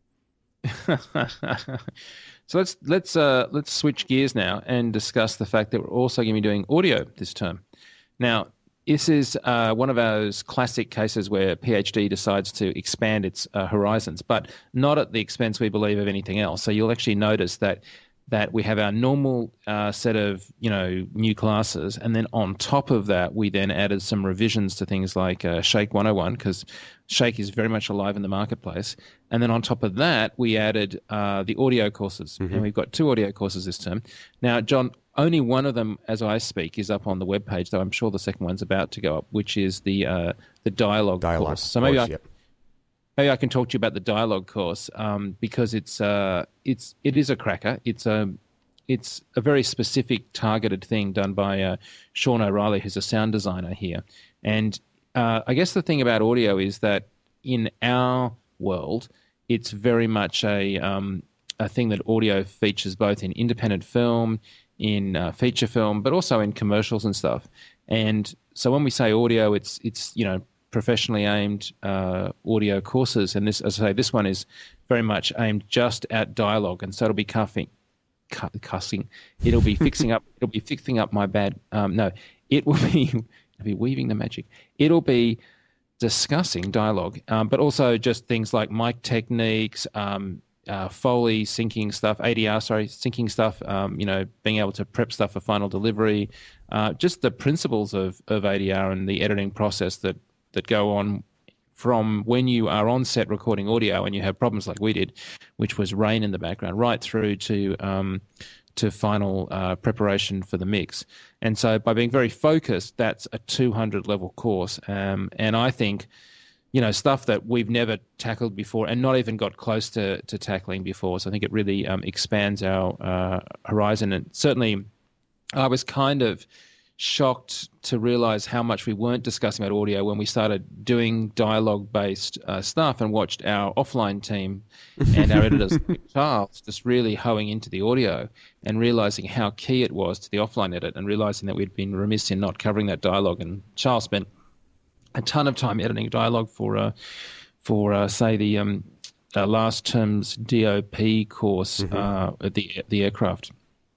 So let's let's uh, let's switch gears now and discuss the fact that we're also going to be doing audio this term. Now, this is uh, one of those classic cases where PhD decides to expand its uh, horizons, but not at the expense, we believe, of anything else. So you'll actually notice that that we have our normal uh, set of you know new classes, and then on top of that, we then added some revisions to things like uh, Shake one oh one because Shake is very much alive in the marketplace. And then on top of that, we added uh, the audio courses, mm-hmm. and we've got two audio courses this term. Now, John, only one of them, as I speak, is up on the webpage, though I'm sure the second one's about to go up, which is the uh, the dialogue, dialogue course. So maybe course, I, yep. maybe I can talk to you about the dialogue course um, because it's uh, it's it is a cracker. It's a it's a very specific, targeted thing done by uh, Sean O'Reilly, who's a sound designer here. And uh, I guess the thing about audio is that in our world, it's very much a um, a thing that audio features both in independent film, in uh, feature film, but also in commercials and stuff. And so when we say audio, it's it's you know professionally aimed uh, audio courses, and this, as I say, this one is very much aimed just at dialogue, and so it'll be cuffing, cu- cussing. It'll be fixing up. It'll be fixing up my bad. Um, no, it will be. It'll be weaving the magic. It'll be discussing dialogue, um, but also just things like mic techniques, um, uh, Foley syncing stuff, A D R, sorry, syncing stuff, um, you know, being able to prep stuff for final delivery, uh, just the principles of, of A D R and the editing process that, that go on from when you are on set recording audio and you have problems like we did, which was rain in the background, right through to um, to final uh, preparation for the mix. And so by being very focused, that's a two hundred level course. Um, and I think, you know, stuff that we've never tackled before and not even got close to, to tackling before. So I think it really um, expands our uh, horizon. And certainly I was kind of shocked to realize how much we weren't discussing about audio when we started doing dialogue-based uh, stuff and watched our offline team and our editors, Charles, just really hoeing into the audio and realizing how key it was to the offline edit and realizing that we'd been remiss in not covering that dialogue. And Charles spent a ton of time editing dialogue for, uh, for uh, say, the um, uh, last term's D O P course mm-hmm. uh, at the, the aircraft.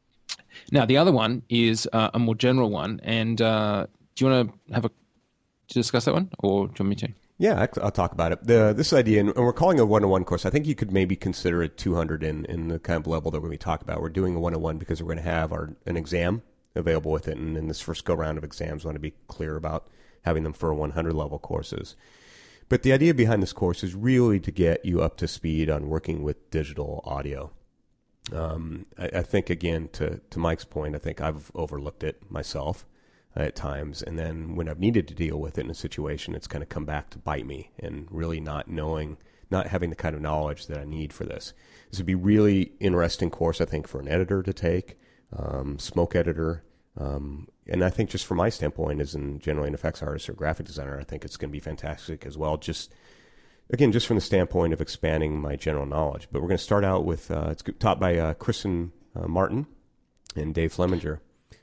Now, the other one is uh, a more general one, and uh, do you want to have a to discuss that one, or do you want me to? Yeah, I- I'll talk about it. The, this idea, and we're calling it a one oh one course. I think you could maybe consider it two hundred in, in the kind of level that we're going to talk about. We're doing a one oh one because we're going to have our an exam available with it. And in this first go-round of exams, I want to be clear about having them for one hundred level courses. But the idea behind this course is really to get you up to speed on working with digital audio. Um, I, I think, again, to, to Mike's point, I think I've overlooked it myself at times. And then when I've needed to deal with it in a situation, it's kind of come back to bite me, and really not knowing, not having the kind of knowledge that I need for this. This would be really interesting course, I think, for an editor to take, um, smoke editor. Um, and I think just from my standpoint as in generally an effects artist or graphic designer, I think it's going to be fantastic as well. Just, again, just from the standpoint of expanding my general knowledge. But we're going to start out with, uh, it's taught by uh, Kristen uh, Martin and Dave Fleminger.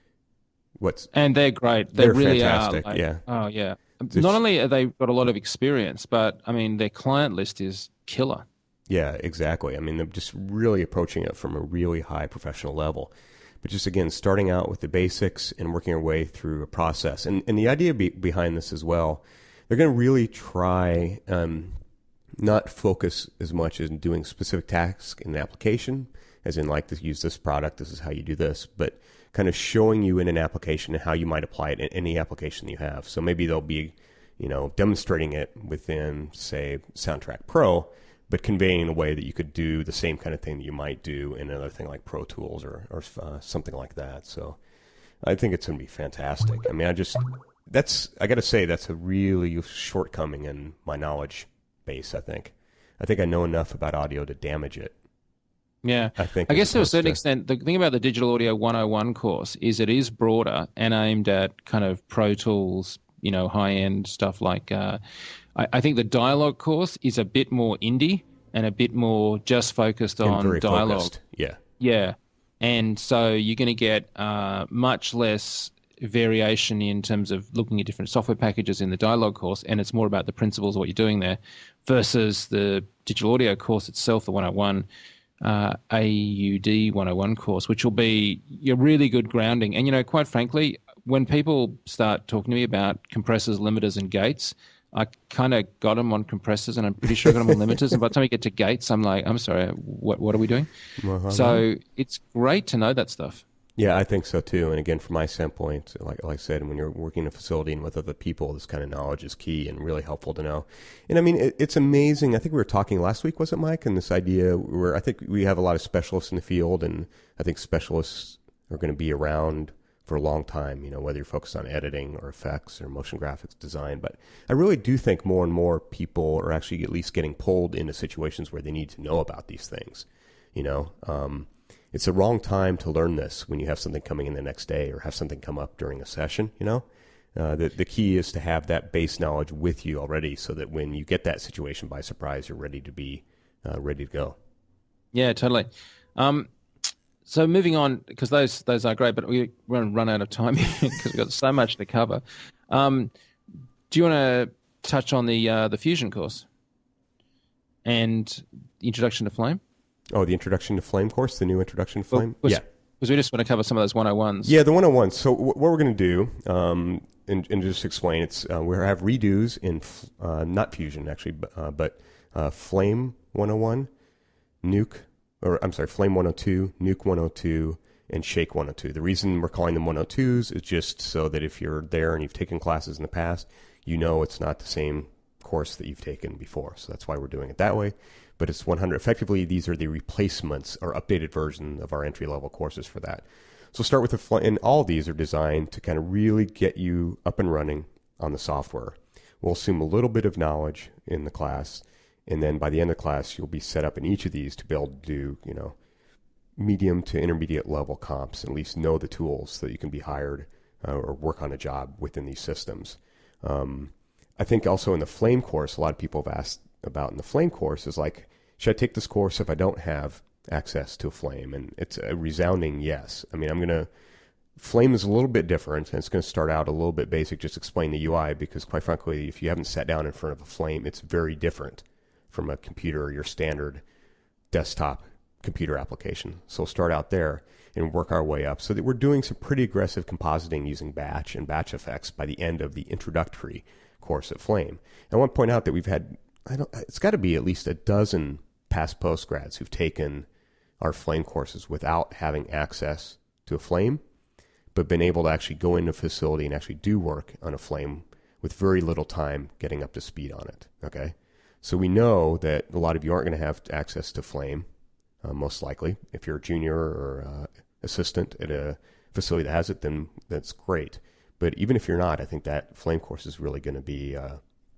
What's and they're great. They they're really fantastic. are. Like, yeah. Oh yeah. It's, Not only are they got a lot of experience, but I mean their client list is killer. Yeah, exactly. I mean, they're just really approaching it from a really high professional level. But just, again, starting out with the basics and working our way through a process. And and the idea be, behind this as well, they're going to really try um, not focus as much as in doing specific tasks in the application, as in like to use this product, this is how you do this, but kind of showing you in an application how you might apply it in any application you have. So maybe they'll be, you know, demonstrating it within, say, Soundtrack Pro, but conveying in a way that you could do the same kind of thing that you might do in another thing like Pro Tools or, or uh, something like that. So I think it's going to be fantastic. I mean, I just, that's, I got to say, that's a really shortcoming in my knowledge base, I think. I think I know enough about audio to damage it. Yeah, I think. I guess to a certain to... extent, the thing about the Digital Audio one oh one course is it is broader and aimed at kind of Pro Tools, you know, high-end stuff like, uh, I, I think the dialogue course is a bit more indie and a bit more just focused on very dialogue. Focused. Yeah. Yeah. And so you're going to get uh, much less variation in terms of looking at different software packages in the dialogue course, and it's more about the principles of what you're doing there versus the Digital Audio course itself, the one oh one. Uh, A U D one oh one course, which will be your really good grounding. And, you know, quite frankly, when people start talking to me about compressors, limiters, and gates, I kind of got them on compressors, and I'm pretty sure I got them on limiters. And by the time we get to gates, I'm like, I'm sorry, what what are we doing? Uh-huh. So it's great to know that stuff. Yeah, I think so too. And again, from my standpoint, like, like I said, when you're working in a facility and with other people, this kind of knowledge is key and really helpful to know. And I mean, it, it's amazing. I think we were talking last week, was it, Mike? And this idea where I think we have a lot of specialists in the field, and I think specialists are going to be around for a long time, you know, whether you're focused on editing or effects or motion graphics design. But I really do think more and more people are actually at least getting pulled into situations where they need to know about these things, you know. Um, It's the wrong time to learn this when you have something coming in the next day or have something come up during a session, you know. Uh, the, the key is to have that base knowledge with you already so that when you get that situation by surprise, you're ready to be uh, ready to go. Yeah, totally. Um, so moving on, because those those are great, but we, we're going to run out of time because we've got so much to cover. Um, do you want to touch on the uh, the Fusion course and the Introduction to Flame? Oh, the Introduction to Flame course, the new Introduction to Flame? Well, yeah. Because we just want to cover some of those one oh ones. Yeah, the one oh ones. So w- what we're going to do, um, and, and just explain, it's uh, we have redos in, uh, not Fusion actually, but, uh, but uh, Flame one oh one, Nuke, or I'm sorry, Flame one oh two, Nuke one oh two, and Shake one oh two. The reason we're calling them one oh twos is just so that if you're there and you've taken classes in the past, you know it's not the same course that you've taken before. So that's why we're doing it that way. But it's one hundred. Effectively, these are the replacements or updated version of our entry-level courses for that. So start with the, fl- and all of these are designed to kind of really get you up and running on the software. We'll assume a little bit of knowledge in the class, and then by the end of the class, you'll be set up in each of these to be able to do, you know, medium to intermediate level comps, and at least know the tools so that you can be hired uh, or work on a job within these systems. Um, I think also in the Flame course, a lot of people have asked about in the Flame course is like, should I take this course if I don't have access to a Flame? And it's a resounding yes. I mean, I'm going to, Flame is a little bit different, and it's going to start out a little bit basic, just explain the U I, because quite frankly, if you haven't sat down in front of a Flame, it's very different from a computer or your standard desktop computer application. So we'll start out there and work our way up so that we're doing some pretty aggressive compositing using batch and batch effects by the end of the introductory course at Flame. And I want to point out that we've had, I don't, it's got to be at least a dozen past postgrads who've taken our Flame courses without having access to a Flame, but been able to actually go into a facility and actually do work on a Flame with very little time getting up to speed on it. Okay, so we know that a lot of you aren't going to have access to Flame, uh, most likely. If you're a junior or uh, assistant at a facility that has it, then that's great. But even if you're not, I think that Flame course is really going to be uh,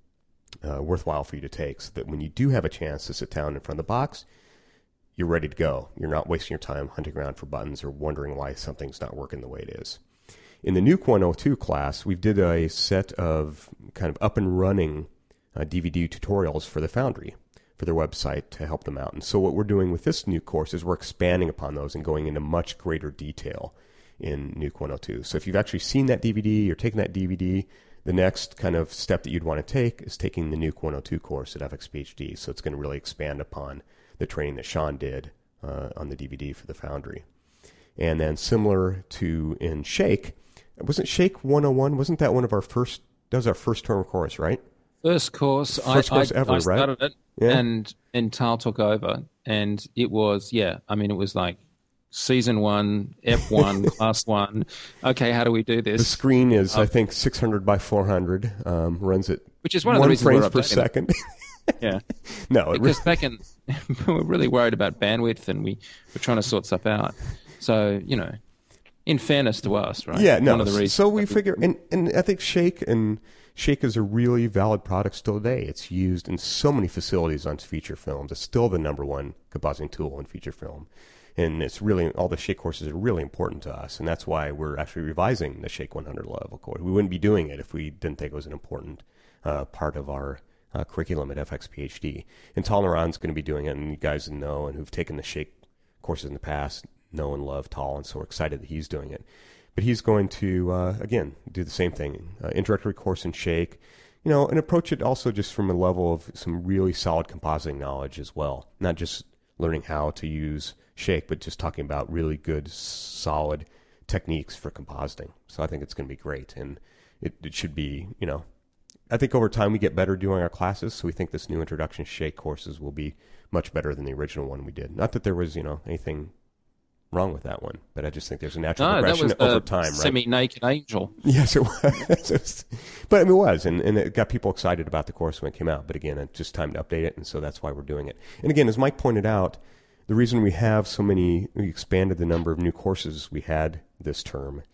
uh, worthwhile for you to take, so that when you do have a chance to sit down in front of the box, you're ready to go. You're not wasting your time hunting around for buttons or wondering why something's not working the way it is. In the Nuke one oh two class, we did a set of kind of up and running uh, D V D tutorials for the Foundry, for their website, to help them out. And so what we're doing with this Nuke course is we're expanding upon those and going into much greater detail in Nuke one oh two. So if you've actually seen that D V D or taken that D V D, the next kind of step that you'd want to take is taking the Nuke one oh two course at F X P H D. So it's going to really expand upon the training that Sean did uh, on the D V D for the Foundry. And then similar to in Shake, wasn't Shake one oh one, wasn't that one of our first, that was our first term course, right? First course. First I, course I, ever, I started right? it, Yeah. and, and Tal took over, and it was, yeah, I mean, it was like season one, F one, class one. Okay, how do we do this? The screen is, um, I think, six hundred by four hundred, um, runs at which is one of one the reasons frames we're per updating. second. Yeah. No, it because back in, we were really worried about bandwidth, and we were trying to sort stuff out. So, you know, in fairness to us, right? Yeah, no. One of the reasons so we figure, and, and I think Shake and Shake is a really valid product still today. It's used in so many facilities on feature films. It's still the number one compositing tool in feature film. And it's really, all the Shake courses are really important to us. And that's why we're actually revising the Shake one hundred level course. We wouldn't be doing it if we didn't think it was an important uh, part of our uh, curriculum at F X P H D. And Tal Naran's going to be doing it, and you guys know, and who've taken the Shake courses in the past, know and love Tal, and so we're excited that he's doing it. But he's going to, uh, again, do the same thing. Uh, introductory course in Shake, you know, and approach it also just from a level of some really solid compositing knowledge as well. Not just learning how to use Shake, but just talking about really good, solid techniques for compositing. So I think it's going to be great. And it, it should be, you know, I think over time we get better doing our classes. So we think this new Introduction Shake courses will be much better than the original one we did. Not that there was, you know, anything wrong with that one, but I just think there's a natural no, progression that was over the time, right? Semi-naked angel. Yes, it was. But I mean, it was, and, and it got people excited about the course when it came out. But again, it's just time to update it, and so that's why we're doing it. And again, as Mike pointed out, the reason we have so many, we expanded the number of new courses we had this term,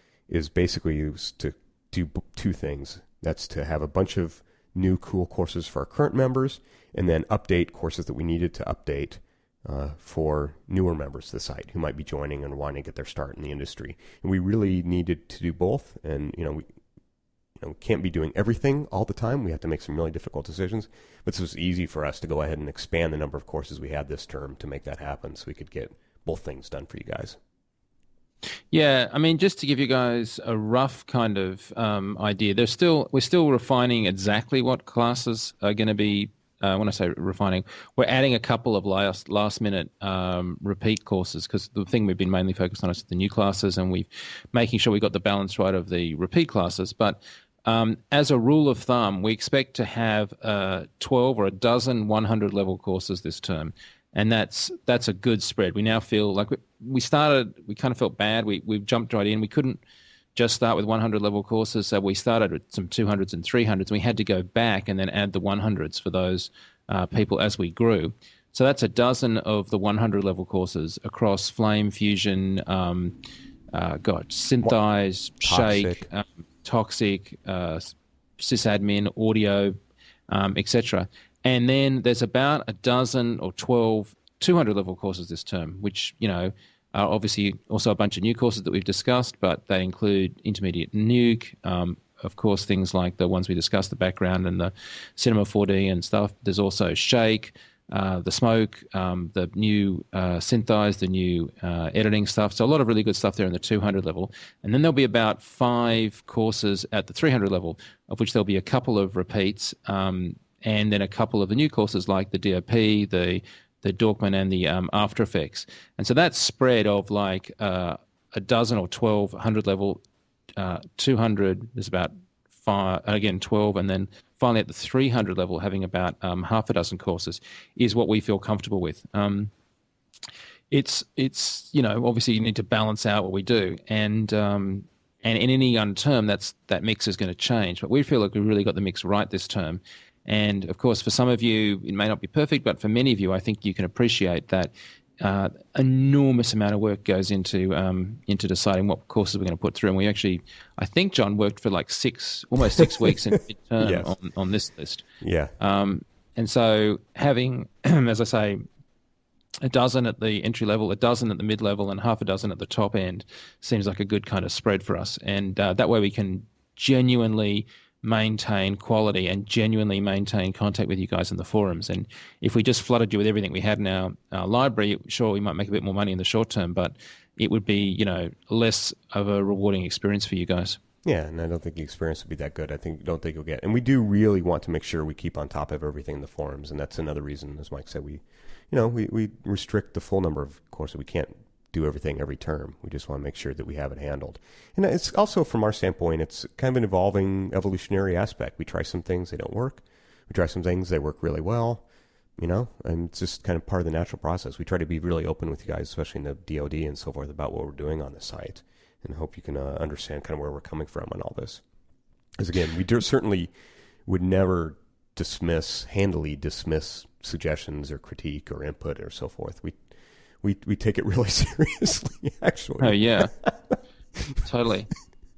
is basically used to do two things. That's to have a bunch of new cool courses for our current members, and then update courses that we needed to update Uh, for newer members to the site who might be joining and wanting to get their start in the industry. And we really needed to do both. And, you know, we, you know, we can't be doing everything all the time. We have to make some really difficult decisions. But this was easy for us to go ahead and expand the number of courses we had this term to make that happen so we could get both things done for you guys. Yeah, I mean, just to give you guys a rough kind of um, idea, there's still we're still refining exactly what classes are going to be. Uh, when I say refining, we're adding a couple of last last minute um, repeat courses, because the thing we've been mainly focused on is the new classes, and we've making sure we got the balance right of the repeat classes. But um, as a rule of thumb, we expect to have uh, twelve or a dozen one hundred level courses this term, and that's that's a good spread. We now feel like we, we started, we kind of felt bad. We we jumped right in. We couldn't just start with one hundred level courses. So we started with some two hundreds and three hundreds. We had to go back and then add the one hundreds for those uh, people as we grew. So that's a dozen of the one hundred level courses across Flame, Fusion, um, uh, God, Synthesize, Shake, um, Toxic, uh, sysadmin, audio, um, et cetera. And then there's about a dozen or twelve two hundred level courses this term, which, you know, Uh, obviously, also a bunch of new courses that we've discussed, but they include intermediate Nuke, um, of course, things like the ones we discussed, the background and the Cinema four D and stuff. There's also Shake, uh, the Smoke, um, the new uh, Synthesize, the new uh, editing stuff. So a lot of really good stuff there in the two hundred level. And then there'll be about five courses at the three hundred level, of which there'll be a couple of repeats, um, and then a couple of the new courses like the D O P, the the Dorkman and the um, After Effects. And so that spread of like uh, a dozen or twelve hundred level, uh, two hundred, there's about five, again twelve, and then finally at the three hundred level having about um, half a dozen courses is what we feel comfortable with. Um, it's it's you know obviously you need to balance out what we do, and um, and in any one term that's that mix is going to change. But we feel like we really got the mix right this term. And of course, for some of you, it may not be perfect, but for many of you, I think you can appreciate that uh, enormous amount of work goes into um, into deciding what courses we're going to put through. And we actually, I think John worked for like six, almost six weeks in midterm Yes. on, on this list. Yeah. Um, and so having, as I say, a dozen at the entry level, a dozen at the mid level, and half a dozen at the top end seems like a good kind of spread for us. And uh, that way we can genuinely maintain quality and genuinely maintain contact with you guys in the forums. And if we just flooded you with everything we had in our, our library, sure, we might make a bit more money in the short term, but it would be, you know, less of a rewarding experience for you guys. Yeah, and I don't think the experience would be that good. I think don't think you'll get. And we do really want to make sure we keep on top of everything in the forums, and that's another reason, as Mike said, we, you know, we, we restrict the full number of courses. We can't do everything every term. We just want to make sure that we have it handled. And it's also, from our standpoint, it's kind of an evolving, evolutionary aspect. We try some things, they don't work. We try some things, they work really well, you know, and it's just kind of part of the natural process. We try to be really open with you guys, especially in the D O D and so forth, about what we're doing on the site, and I hope you can uh, understand kind of where we're coming from on all this. Because again, we do, certainly would never dismiss, handily dismiss suggestions or critique or input or so forth. We We we take it really seriously, actually. Oh yeah, totally.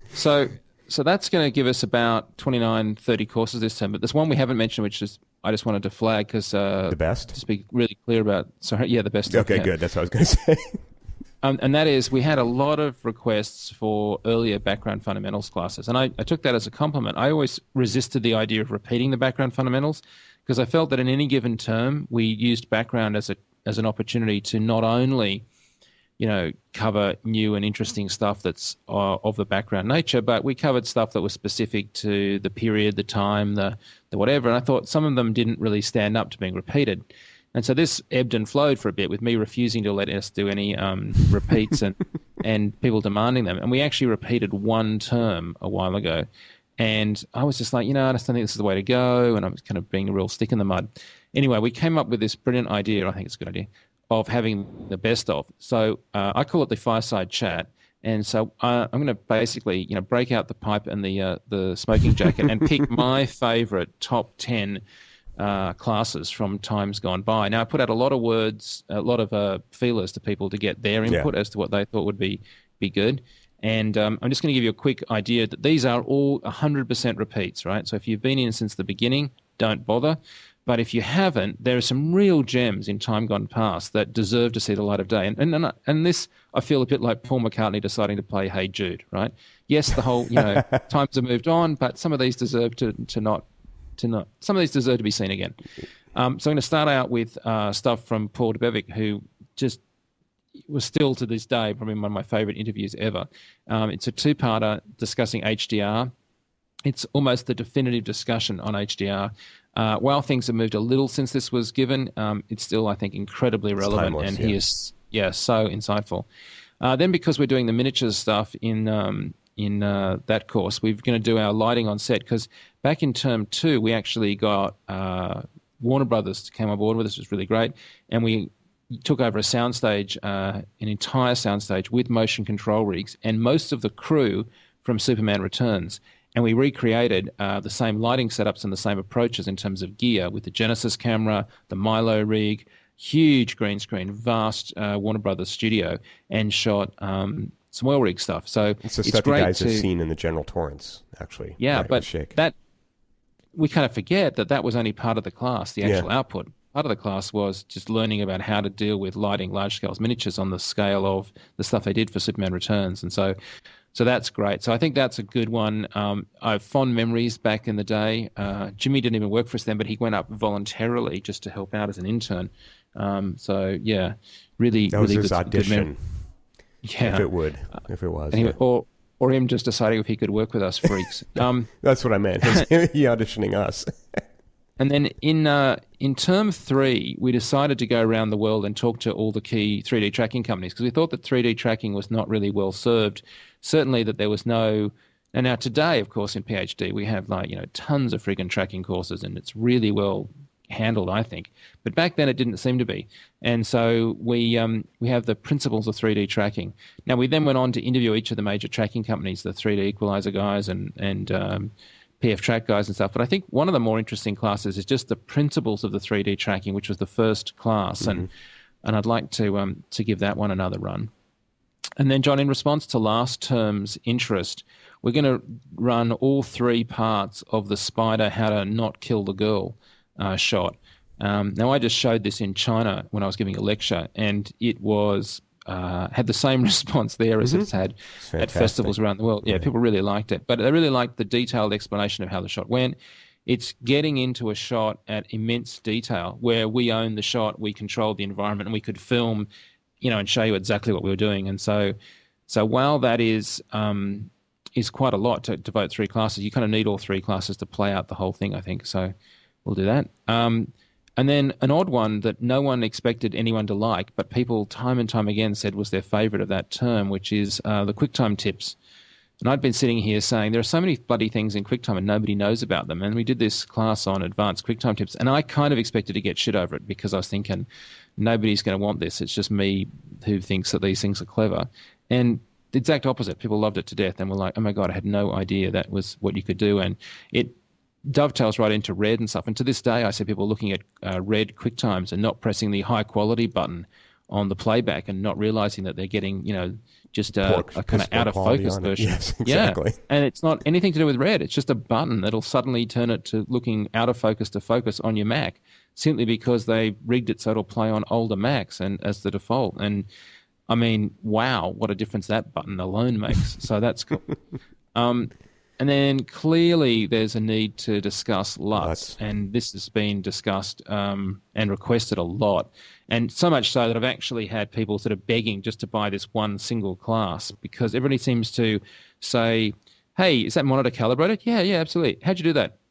So so that's going to give us about twenty-nine, thirty courses this term. But there's one we haven't mentioned, which is I just wanted to flag because uh, the best. To be really clear about. Sorry, yeah, the best. Okay, good. That's what I was going to say. Um, and that is, we had a lot of requests for earlier background fundamentals classes, and I, I took that as a compliment. I always resisted the idea of repeating the background fundamentals because I felt that in any given term we used background as a as an opportunity to not only, you know, cover new and interesting stuff that's uh, of the background nature, but we covered stuff that was specific to the period, the time, the, the whatever. And I thought some of them didn't really stand up to being repeated. And so this ebbed and flowed for a bit with me refusing to let us do any um, repeats and, and people demanding them. And we actually repeated one term a while ago. And I was just like, you know, I just don't think this is the way to go. And I was kind of being a real stick in the mud. Anyway, we came up with this brilliant idea, I think it's a good idea, of having the best of. So uh, I call it the fireside chat. And so uh, I'm going to basically, you know, break out the pipe and the uh, the smoking jacket and pick my favorite top ten uh, classes from times gone by. Now, I put out a lot of words, a lot of uh, feelers to people to get their input yeah. as to what they thought would be, be good. And um, I'm just going to give you a quick idea that these are all one hundred percent repeats, right? So if you've been in since the beginning, don't bother. But if you haven't, there are some real gems in time gone past that deserve to see the light of day. And and and this, I feel a bit like Paul McCartney deciding to play Hey Jude, right? Yes, the whole, you know, times have moved on, but some of these deserve to to not to not. Some of these deserve to be seen again. Um, so I'm going to start out with uh, stuff from Paul Dubovik, who just was still to this day probably one of my favorite interviews ever. Um, it's a two-parter discussing H D R. It's almost the definitive discussion on H D R. Uh, while things have moved a little since this was given, um, it's still, I think, incredibly relevant, timeless, and yeah. he is, yeah, so insightful. Uh, then, because we're doing the miniatures stuff in um, in uh, that course, we're going to do our lighting on set, because back in term two, we actually got uh, Warner Brothers to come on board with us, which was really great, and we took over a soundstage, uh, an entire soundstage with motion control rigs, and most of the crew from Superman Returns. And we recreated uh, the same lighting setups and the same approaches in terms of gear with the Genesis camera, the Milo rig, huge green screen, vast uh, Warner Brothers studio, and shot um, some oil rig stuff. So it's the it's stuff great you guys to, have seen in the General Torrance, actually. Yeah, right, but Shake. that we kind of forget that that was only part of the class, the actual yeah. output. Part of the class was just learning about how to deal with lighting large-scale miniatures on the scale of the stuff they did for Superman Returns. And so so that's great. So I think that's a good one. Um, I have fond memories back in the day. Uh, Jimmy didn't even work for us then, but he went up voluntarily just to help out as an intern. Um, so, yeah, really, that was really his good, audition. Good yeah. If it would, if it was. He, yeah. or, or him just deciding if he could work with us freaks. Um, that's what I meant. He auditioning us. And then in uh, in term three, we decided to go around the world and talk to all the key three D tracking companies, because we thought that three D tracking was not really well served. Certainly that there was no And now today, of course, in PhD, we have like, you know, tons of friggin' tracking courses, and it's really well handled, I think. But back then it didn't seem to be. And so we um, we have the principles of three D tracking. Now, we then went on to interview each of the major tracking companies, the three D Equalizer guys and, and um, P F Track guys and stuff. But I think one of the more interesting classes is just the principles of the three D tracking, which was the first class. Mm-hmm. And and I'd like to um, to give that one another run. And then, John, in response to last term's interest, we're going to run all three parts of the Spider How to Not Kill the Girl uh, shot. Um, now, I just showed this in China when I was giving a lecture, and it was uh, had the same response there as mm-hmm. it's had it's at festivals around the world. Yeah, yeah, people really liked it. But they really liked the detailed explanation of how the shot went. It's getting into a shot at immense detail where we own the shot, we control the environment, and we could film, you know, and show you exactly what we were doing. And so, so while that is um, is quite a lot to devote three classes, you kind of need all three classes to play out the whole thing, I think. So we'll do that. Um, and then an odd one that no one expected anyone to like, but people time and time again said was their favorite of that term, which is uh, the QuickTime tips. And I'd been sitting here saying there are so many bloody things in QuickTime and nobody knows about them. And we did this class on advanced QuickTime tips, and I kind of expected to get shit over it because I was thinking nobody's going to want this. It's just me who thinks that these things are clever. And the exact opposite. People loved it to death and were like, oh my God, I had no idea that was what you could do. And it dovetails right into RED and stuff. And to this day, I see people looking at uh, RED QuickTimes and not pressing the high quality button on the playback and not realizing that they're getting, you know, just a, a kind of out of focus version. Yes, exactly. Yeah. And it's not anything to do with RED. It's just a button that'll suddenly turn it to looking out of focus to focus on your Mac, simply because they rigged it so it'll play on older Macs and as the default. And I mean, wow, what a difference that button alone makes. So that's cool. Um, and then clearly there's a need to discuss L U T S, and this has been discussed um, and requested a lot. And so much so that I've actually had people sort of begging just to buy this one single class, because everybody seems to say, hey, is that monitor calibrated? Yeah, yeah, absolutely. How'd you do that?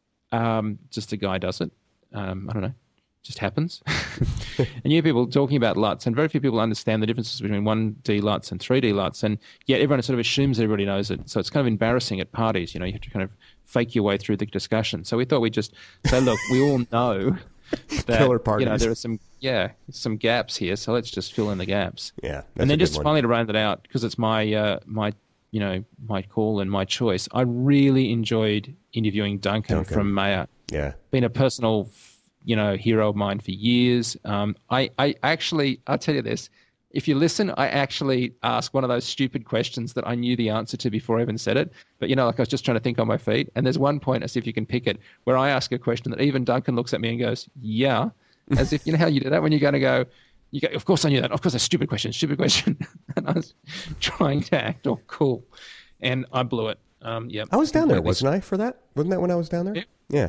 Um, just a guy does it. Um, I don't know. Just happens. And you hear people talking about L U T S, and very few people understand the differences between one D L U T S and three D L U T S, and yet everyone sort of assumes everybody knows it. So it's kind of embarrassing at parties. You know, you have to kind of fake your way through the discussion. So we thought we'd just say, look, we all know that, Killer parties. You know, there are some, yeah, some gaps here, so let's just fill in the gaps. Yeah, and then just finally to round it out, because it's my, uh, my, you know, my call and my choice. I really enjoyed interviewing Duncan, Duncan. from Maya. Yeah, been a personal, you know, hero of mine for years. Um, I, I actually, I'll tell you this. If you listen, I actually asked one of those stupid questions that I knew the answer to before I even said it. But, you know, like I was just trying to think on my feet. And there's one point, as if you can pick it, where I ask a question that even Duncan looks at me and goes, yeah. As if, you know how you do that when you're going to go, you go, of course I knew that. Of course, a stupid question, stupid question. And I was trying to act all cool. And I blew it. Um, yeah. I was down there, wasn't I, for that? Wasn't that when I was down there? Yeah. Yeah.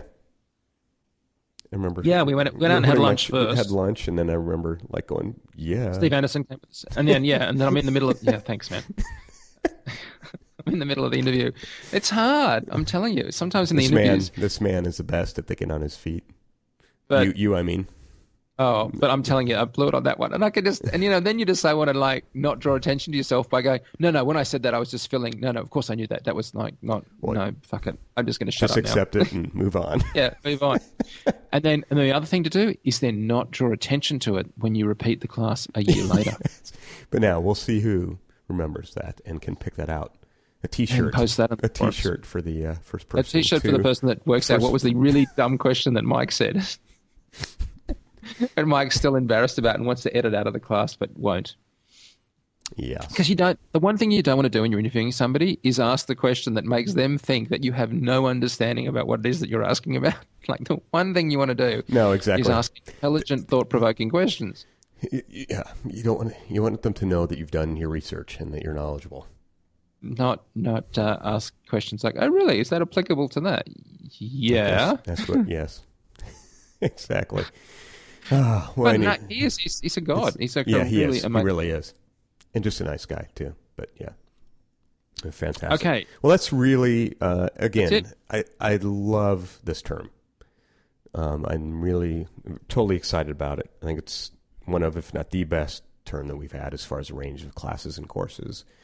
I remember. Yeah, we went, went out and had lunch my, first. Had lunch, and then I remember like going, yeah. Steve Anderson came with us. And then, yeah, and then I'm in the middle of, yeah, thanks, man. I'm in the middle of the interview. It's hard, I'm telling you. Sometimes in the this interviews. Man, this man is the best at thinking on his feet. But, you, you, I mean. Oh, but I'm telling you, I blew it on that one. And I could just, and you know, then you just say, want to like not draw attention to yourself by going, no, no, when I said that, I was just feeling, no, no, of course I knew that. That was like, not, what? no, fuck it. I'm just going to shut just up accept now. it and move on. Yeah, move on. And then, and then the other thing to do is then not draw attention to it when you repeat the class a year later. But now we'll see who remembers that and can pick that out. A T-shirt. And post that on a T-shirt for the uh, first person. A T-shirt to, for the person that works first... out what was the really dumb question that Mike said. And Mike's still embarrassed about and wants to edit out of the class, but won't. Yeah. Because you don't. The one thing you don't want to do when you're interviewing somebody is ask the question that makes them think that you have no understanding about what it is that you're asking about. Like the one thing you want to do. No, exactly. Is ask intelligent, thought-provoking questions. Yeah, you don't want you want them to know that you've done your research and that you're knowledgeable. Not not uh, ask questions like, "Oh, really? Is that applicable to that?" Yeah, that's, that's what. Yes, exactly. Oh, well, but I mean, no, he is. He's, he's a god. He's a yeah, he really is. amazing. He really is, and just a nice guy too. But yeah, fantastic. Okay. Well, that's really uh, again. I I love this term. Um, I'm really totally excited about it. I think it's one of, if not the best term that we've had as far as a range of classes and courses.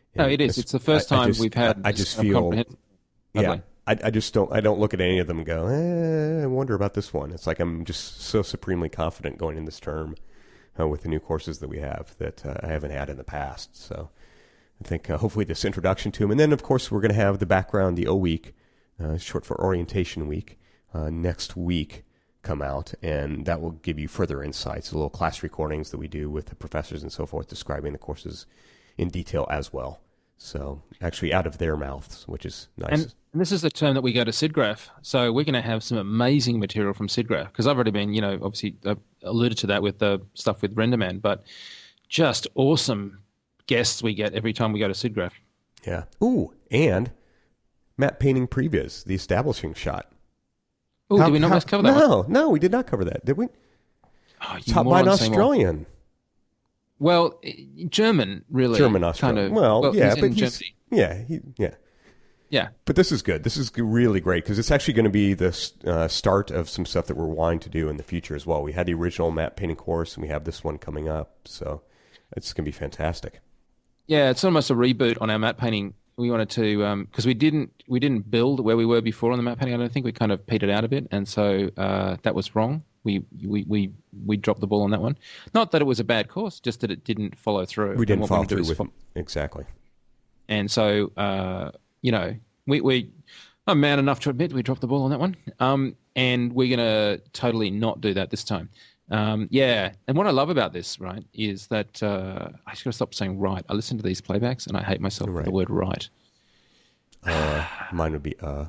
No, it is. It's the first I, I time just, we've had. I, I just a feel, comprehend- yeah. Lovely. I, I just don't. I don't look at any of them and go, eh, I wonder about this one. It's like I'm just so supremely confident going in this term uh, with the new courses that we have that uh, I haven't had in the past. So I think uh, hopefully this introduction to them, and then of course we're going to have the background, the O week, uh, short for orientation week, uh, next week come out, and that will give you further insights, little class recordings that we do with the professors and so forth, describing the courses in detail as well. So actually out of their mouths, which is nice. And, and this is the term that we go to SIDGRAPH. So we're going to have some amazing material from SIDGRAPH, because I've already been, you know, obviously uh, alluded to that with the stuff with RenderMan, but just awesome guests we get every time we go to SIDGRAPH. Yeah. Ooh, and matte painting previs, the establishing shot. Oh, did we not how, cover that No, one? no, we did not cover that, did we? Oh, Taught by an Australian. Well, German, really. German Australian. Kind of, well, well, yeah, he's but in he's, Germany. yeah, he, yeah. Yeah. But this is good. This is really great because it's actually going to be the uh, start of some stuff that we're wanting to do in the future as well. We had the original matte painting course, and we have this one coming up. So it's going to be fantastic. Yeah, it's almost a reboot on our matte painting. We wanted to, because um, we didn't we didn't build where we were before on the matte painting. I don't think we kind of petered out a bit, and so uh, that was wrong. We, we we we dropped the ball on that one. Not that it was a bad course, just that it didn't follow through. We didn't follow we through with fo- exactly. And so, uh, you know, we we I'm man enough to admit we dropped the ball on that one. Um, and we're gonna totally not do that this time. Um, yeah, and what I love about this, right, is that uh, I just got to stop saying right. I listen to these playbacks and I hate myself right. for the word right. Uh, mine would be uh.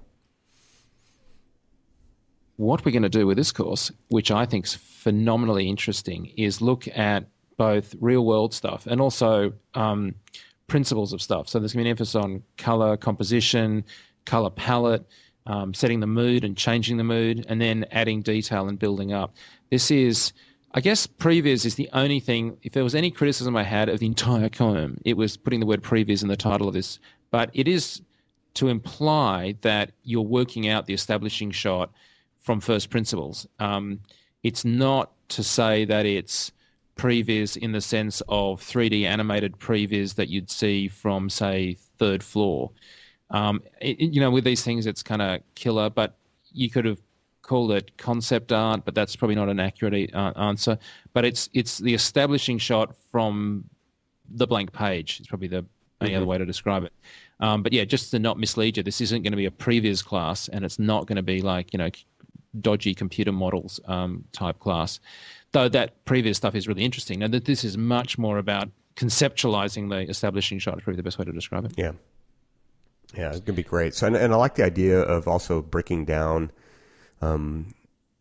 What we're going to do with this course, which I think is phenomenally interesting, is look at both real-world stuff and also um, principles of stuff. So there's going to be an emphasis on color composition, color palette, um, setting the mood and changing the mood, and then adding detail and building up. This is, I guess, previs is the only thing. If there was any criticism I had of the entire column, it was putting the word previs in the title of this. But it is to imply that you're working out the establishing shot from first principles. Um, it's not to say that it's previs in the sense of three D animated previs that you'd see from, say, third floor. Um, it, you know, with these things, it's kind of killer, but you could have called it concept art, but that's probably not an accurate uh, answer. But it's it's the establishing shot from the blank page. It's probably the only mm-hmm. other way to describe it. Um, but yeah, just to not mislead you, this isn't going to be a previs class, and it's not going to be like, you know, dodgy computer models um, type class. Though that previous stuff is really interesting. Now, that this is much more about conceptualizing the establishing shot is probably the best way to describe it. Yeah. Yeah, it's going to be great. So, and, and I like the idea of also breaking down um,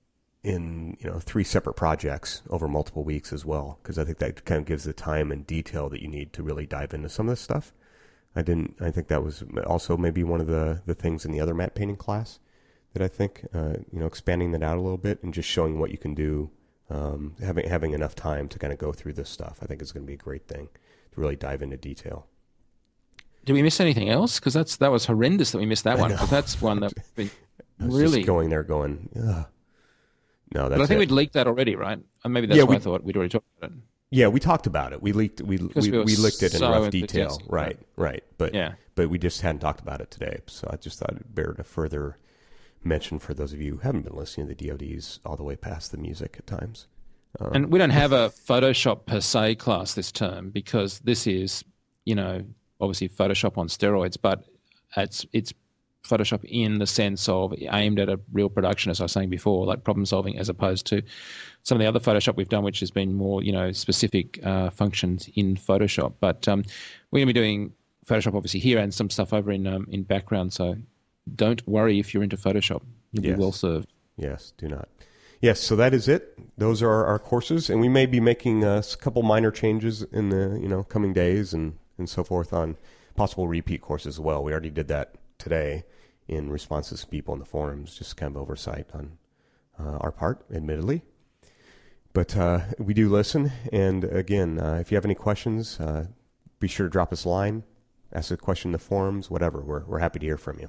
in, you know, three separate projects over multiple weeks as well, because I think that kind of gives the time and detail that you need to really dive into some of this stuff. I didn't, I think that was also maybe one of the, the things in the other matte painting class that I think, uh, you know, expanding that out a little bit and just showing what you can do, um, having having enough time to kind of go through this stuff, I think is going to be a great thing to really dive into detail. Did we miss anything else? Because that's that was horrendous that we missed that one. Because that's one that been I was really just going there, going, ugh. No, that's. But I think it. we'd leaked that already, right? And maybe that's yeah, why we, I thought we'd already talked about it. Yeah, we talked about it. We leaked we we, we, we licked it in so rough detail. Right, right, right. But yeah. but we just hadn't talked about it today. So I just thought it'd bear to further mention for those of you who haven't been listening to the D O Ds all the way past the music at times. Um, and we don't have a Photoshop per se class this term because this is, you know, obviously Photoshop on steroids, but it's it's Photoshop in the sense of aimed at a real production, as I was saying before, like problem solving, as opposed to some of the other Photoshop we've done, which has been more, you know, specific uh, functions in Photoshop. But um, we're going to be doing Photoshop obviously here and some stuff over in um, in background. So don't worry if you're into Photoshop. You'll yes. be well served. Yes, do not. Yes, so that is it. Those are our courses, and we may be making uh, a couple minor changes in the you know coming days and, and so forth on possible repeat courses as well. We already did that today in response to some people in the forums, just kind of oversight on uh, our part, admittedly. But uh, we do listen, and again, uh, if you have any questions, uh, be sure to drop us a line, ask a question in the forums, whatever. We're we're happy to hear from you.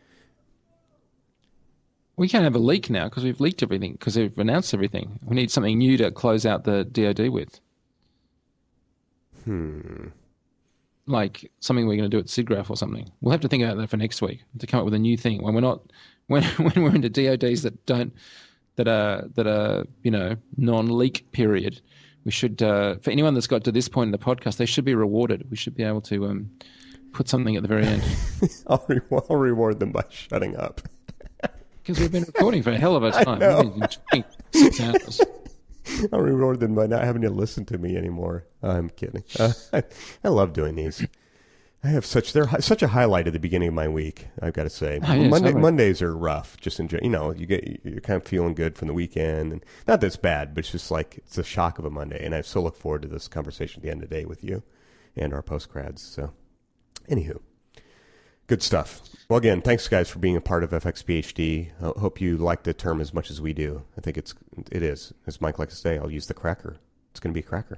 We can't have a leak now because we've leaked everything, because we've announced everything. We need something new to close out the D O D with. Hmm. like something we're going to do at SIGGRAPH or something. We'll have to think about that for next week to come up with a new thing when we're not when when we're into D O Ds that don't that are that are you know non-leak period. We should uh, for anyone that's got to this point in the podcast, they should be rewarded. We should be able to um, put something at the very end. I'll, re- I'll reward them by shutting up. Because we've been recording for a hell of a time. I know. We've been talking six hours. I'll reward them by not having to listen to me anymore. I'm kidding. Uh, I, I love doing these. I have such they're hi- such a highlight at the beginning of my week. I've got to say, Oh, yes, Monday, all right. Mondays are rough. Just enjoy, you know, you get you're kind of feeling good from the weekend, and not that it's bad, but it's just like it's a shock of a Monday. And I so look forward to this conversation at the end of the day with you and our postgrads. So, anywho. Good stuff. Well, again, thanks, guys, for being a part of F X P H D. I hope you like the term as much as we do. I think it's it is. As Mike likes to say, I'll use the cracker. It's going to be a cracker.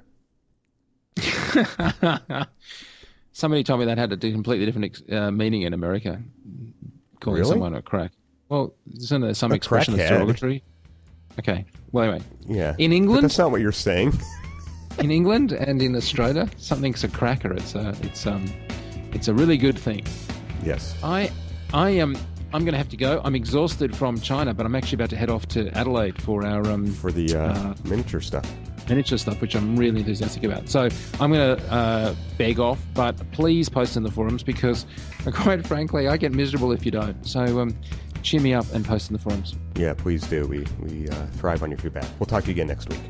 Somebody told me that had a completely different uh, meaning in America, calling Really? someone a crack. Well, isn't there some A expression that's crackhead. derogatory? Okay. Well, anyway, Yeah. In But England? that's not what you're saying. in England and in Australia, something's a cracker. It's a it's um it's a really good thing. Yes. I I am I'm going to have to go. I'm exhausted from China, but I'm actually about to head off to Adelaide for our um For the uh, Uh, miniature stuff. miniature stuff, which I'm really enthusiastic about. So I'm going to uh, beg off, but please post in the forums because, quite frankly, I get miserable if you don't. So um, cheer me up and post in the forums. Yeah, please do. We we uh, thrive on your feedback. We'll talk to you again next week.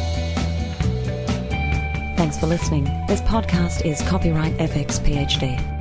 Thanks for listening. This podcast is copyright F X P H D.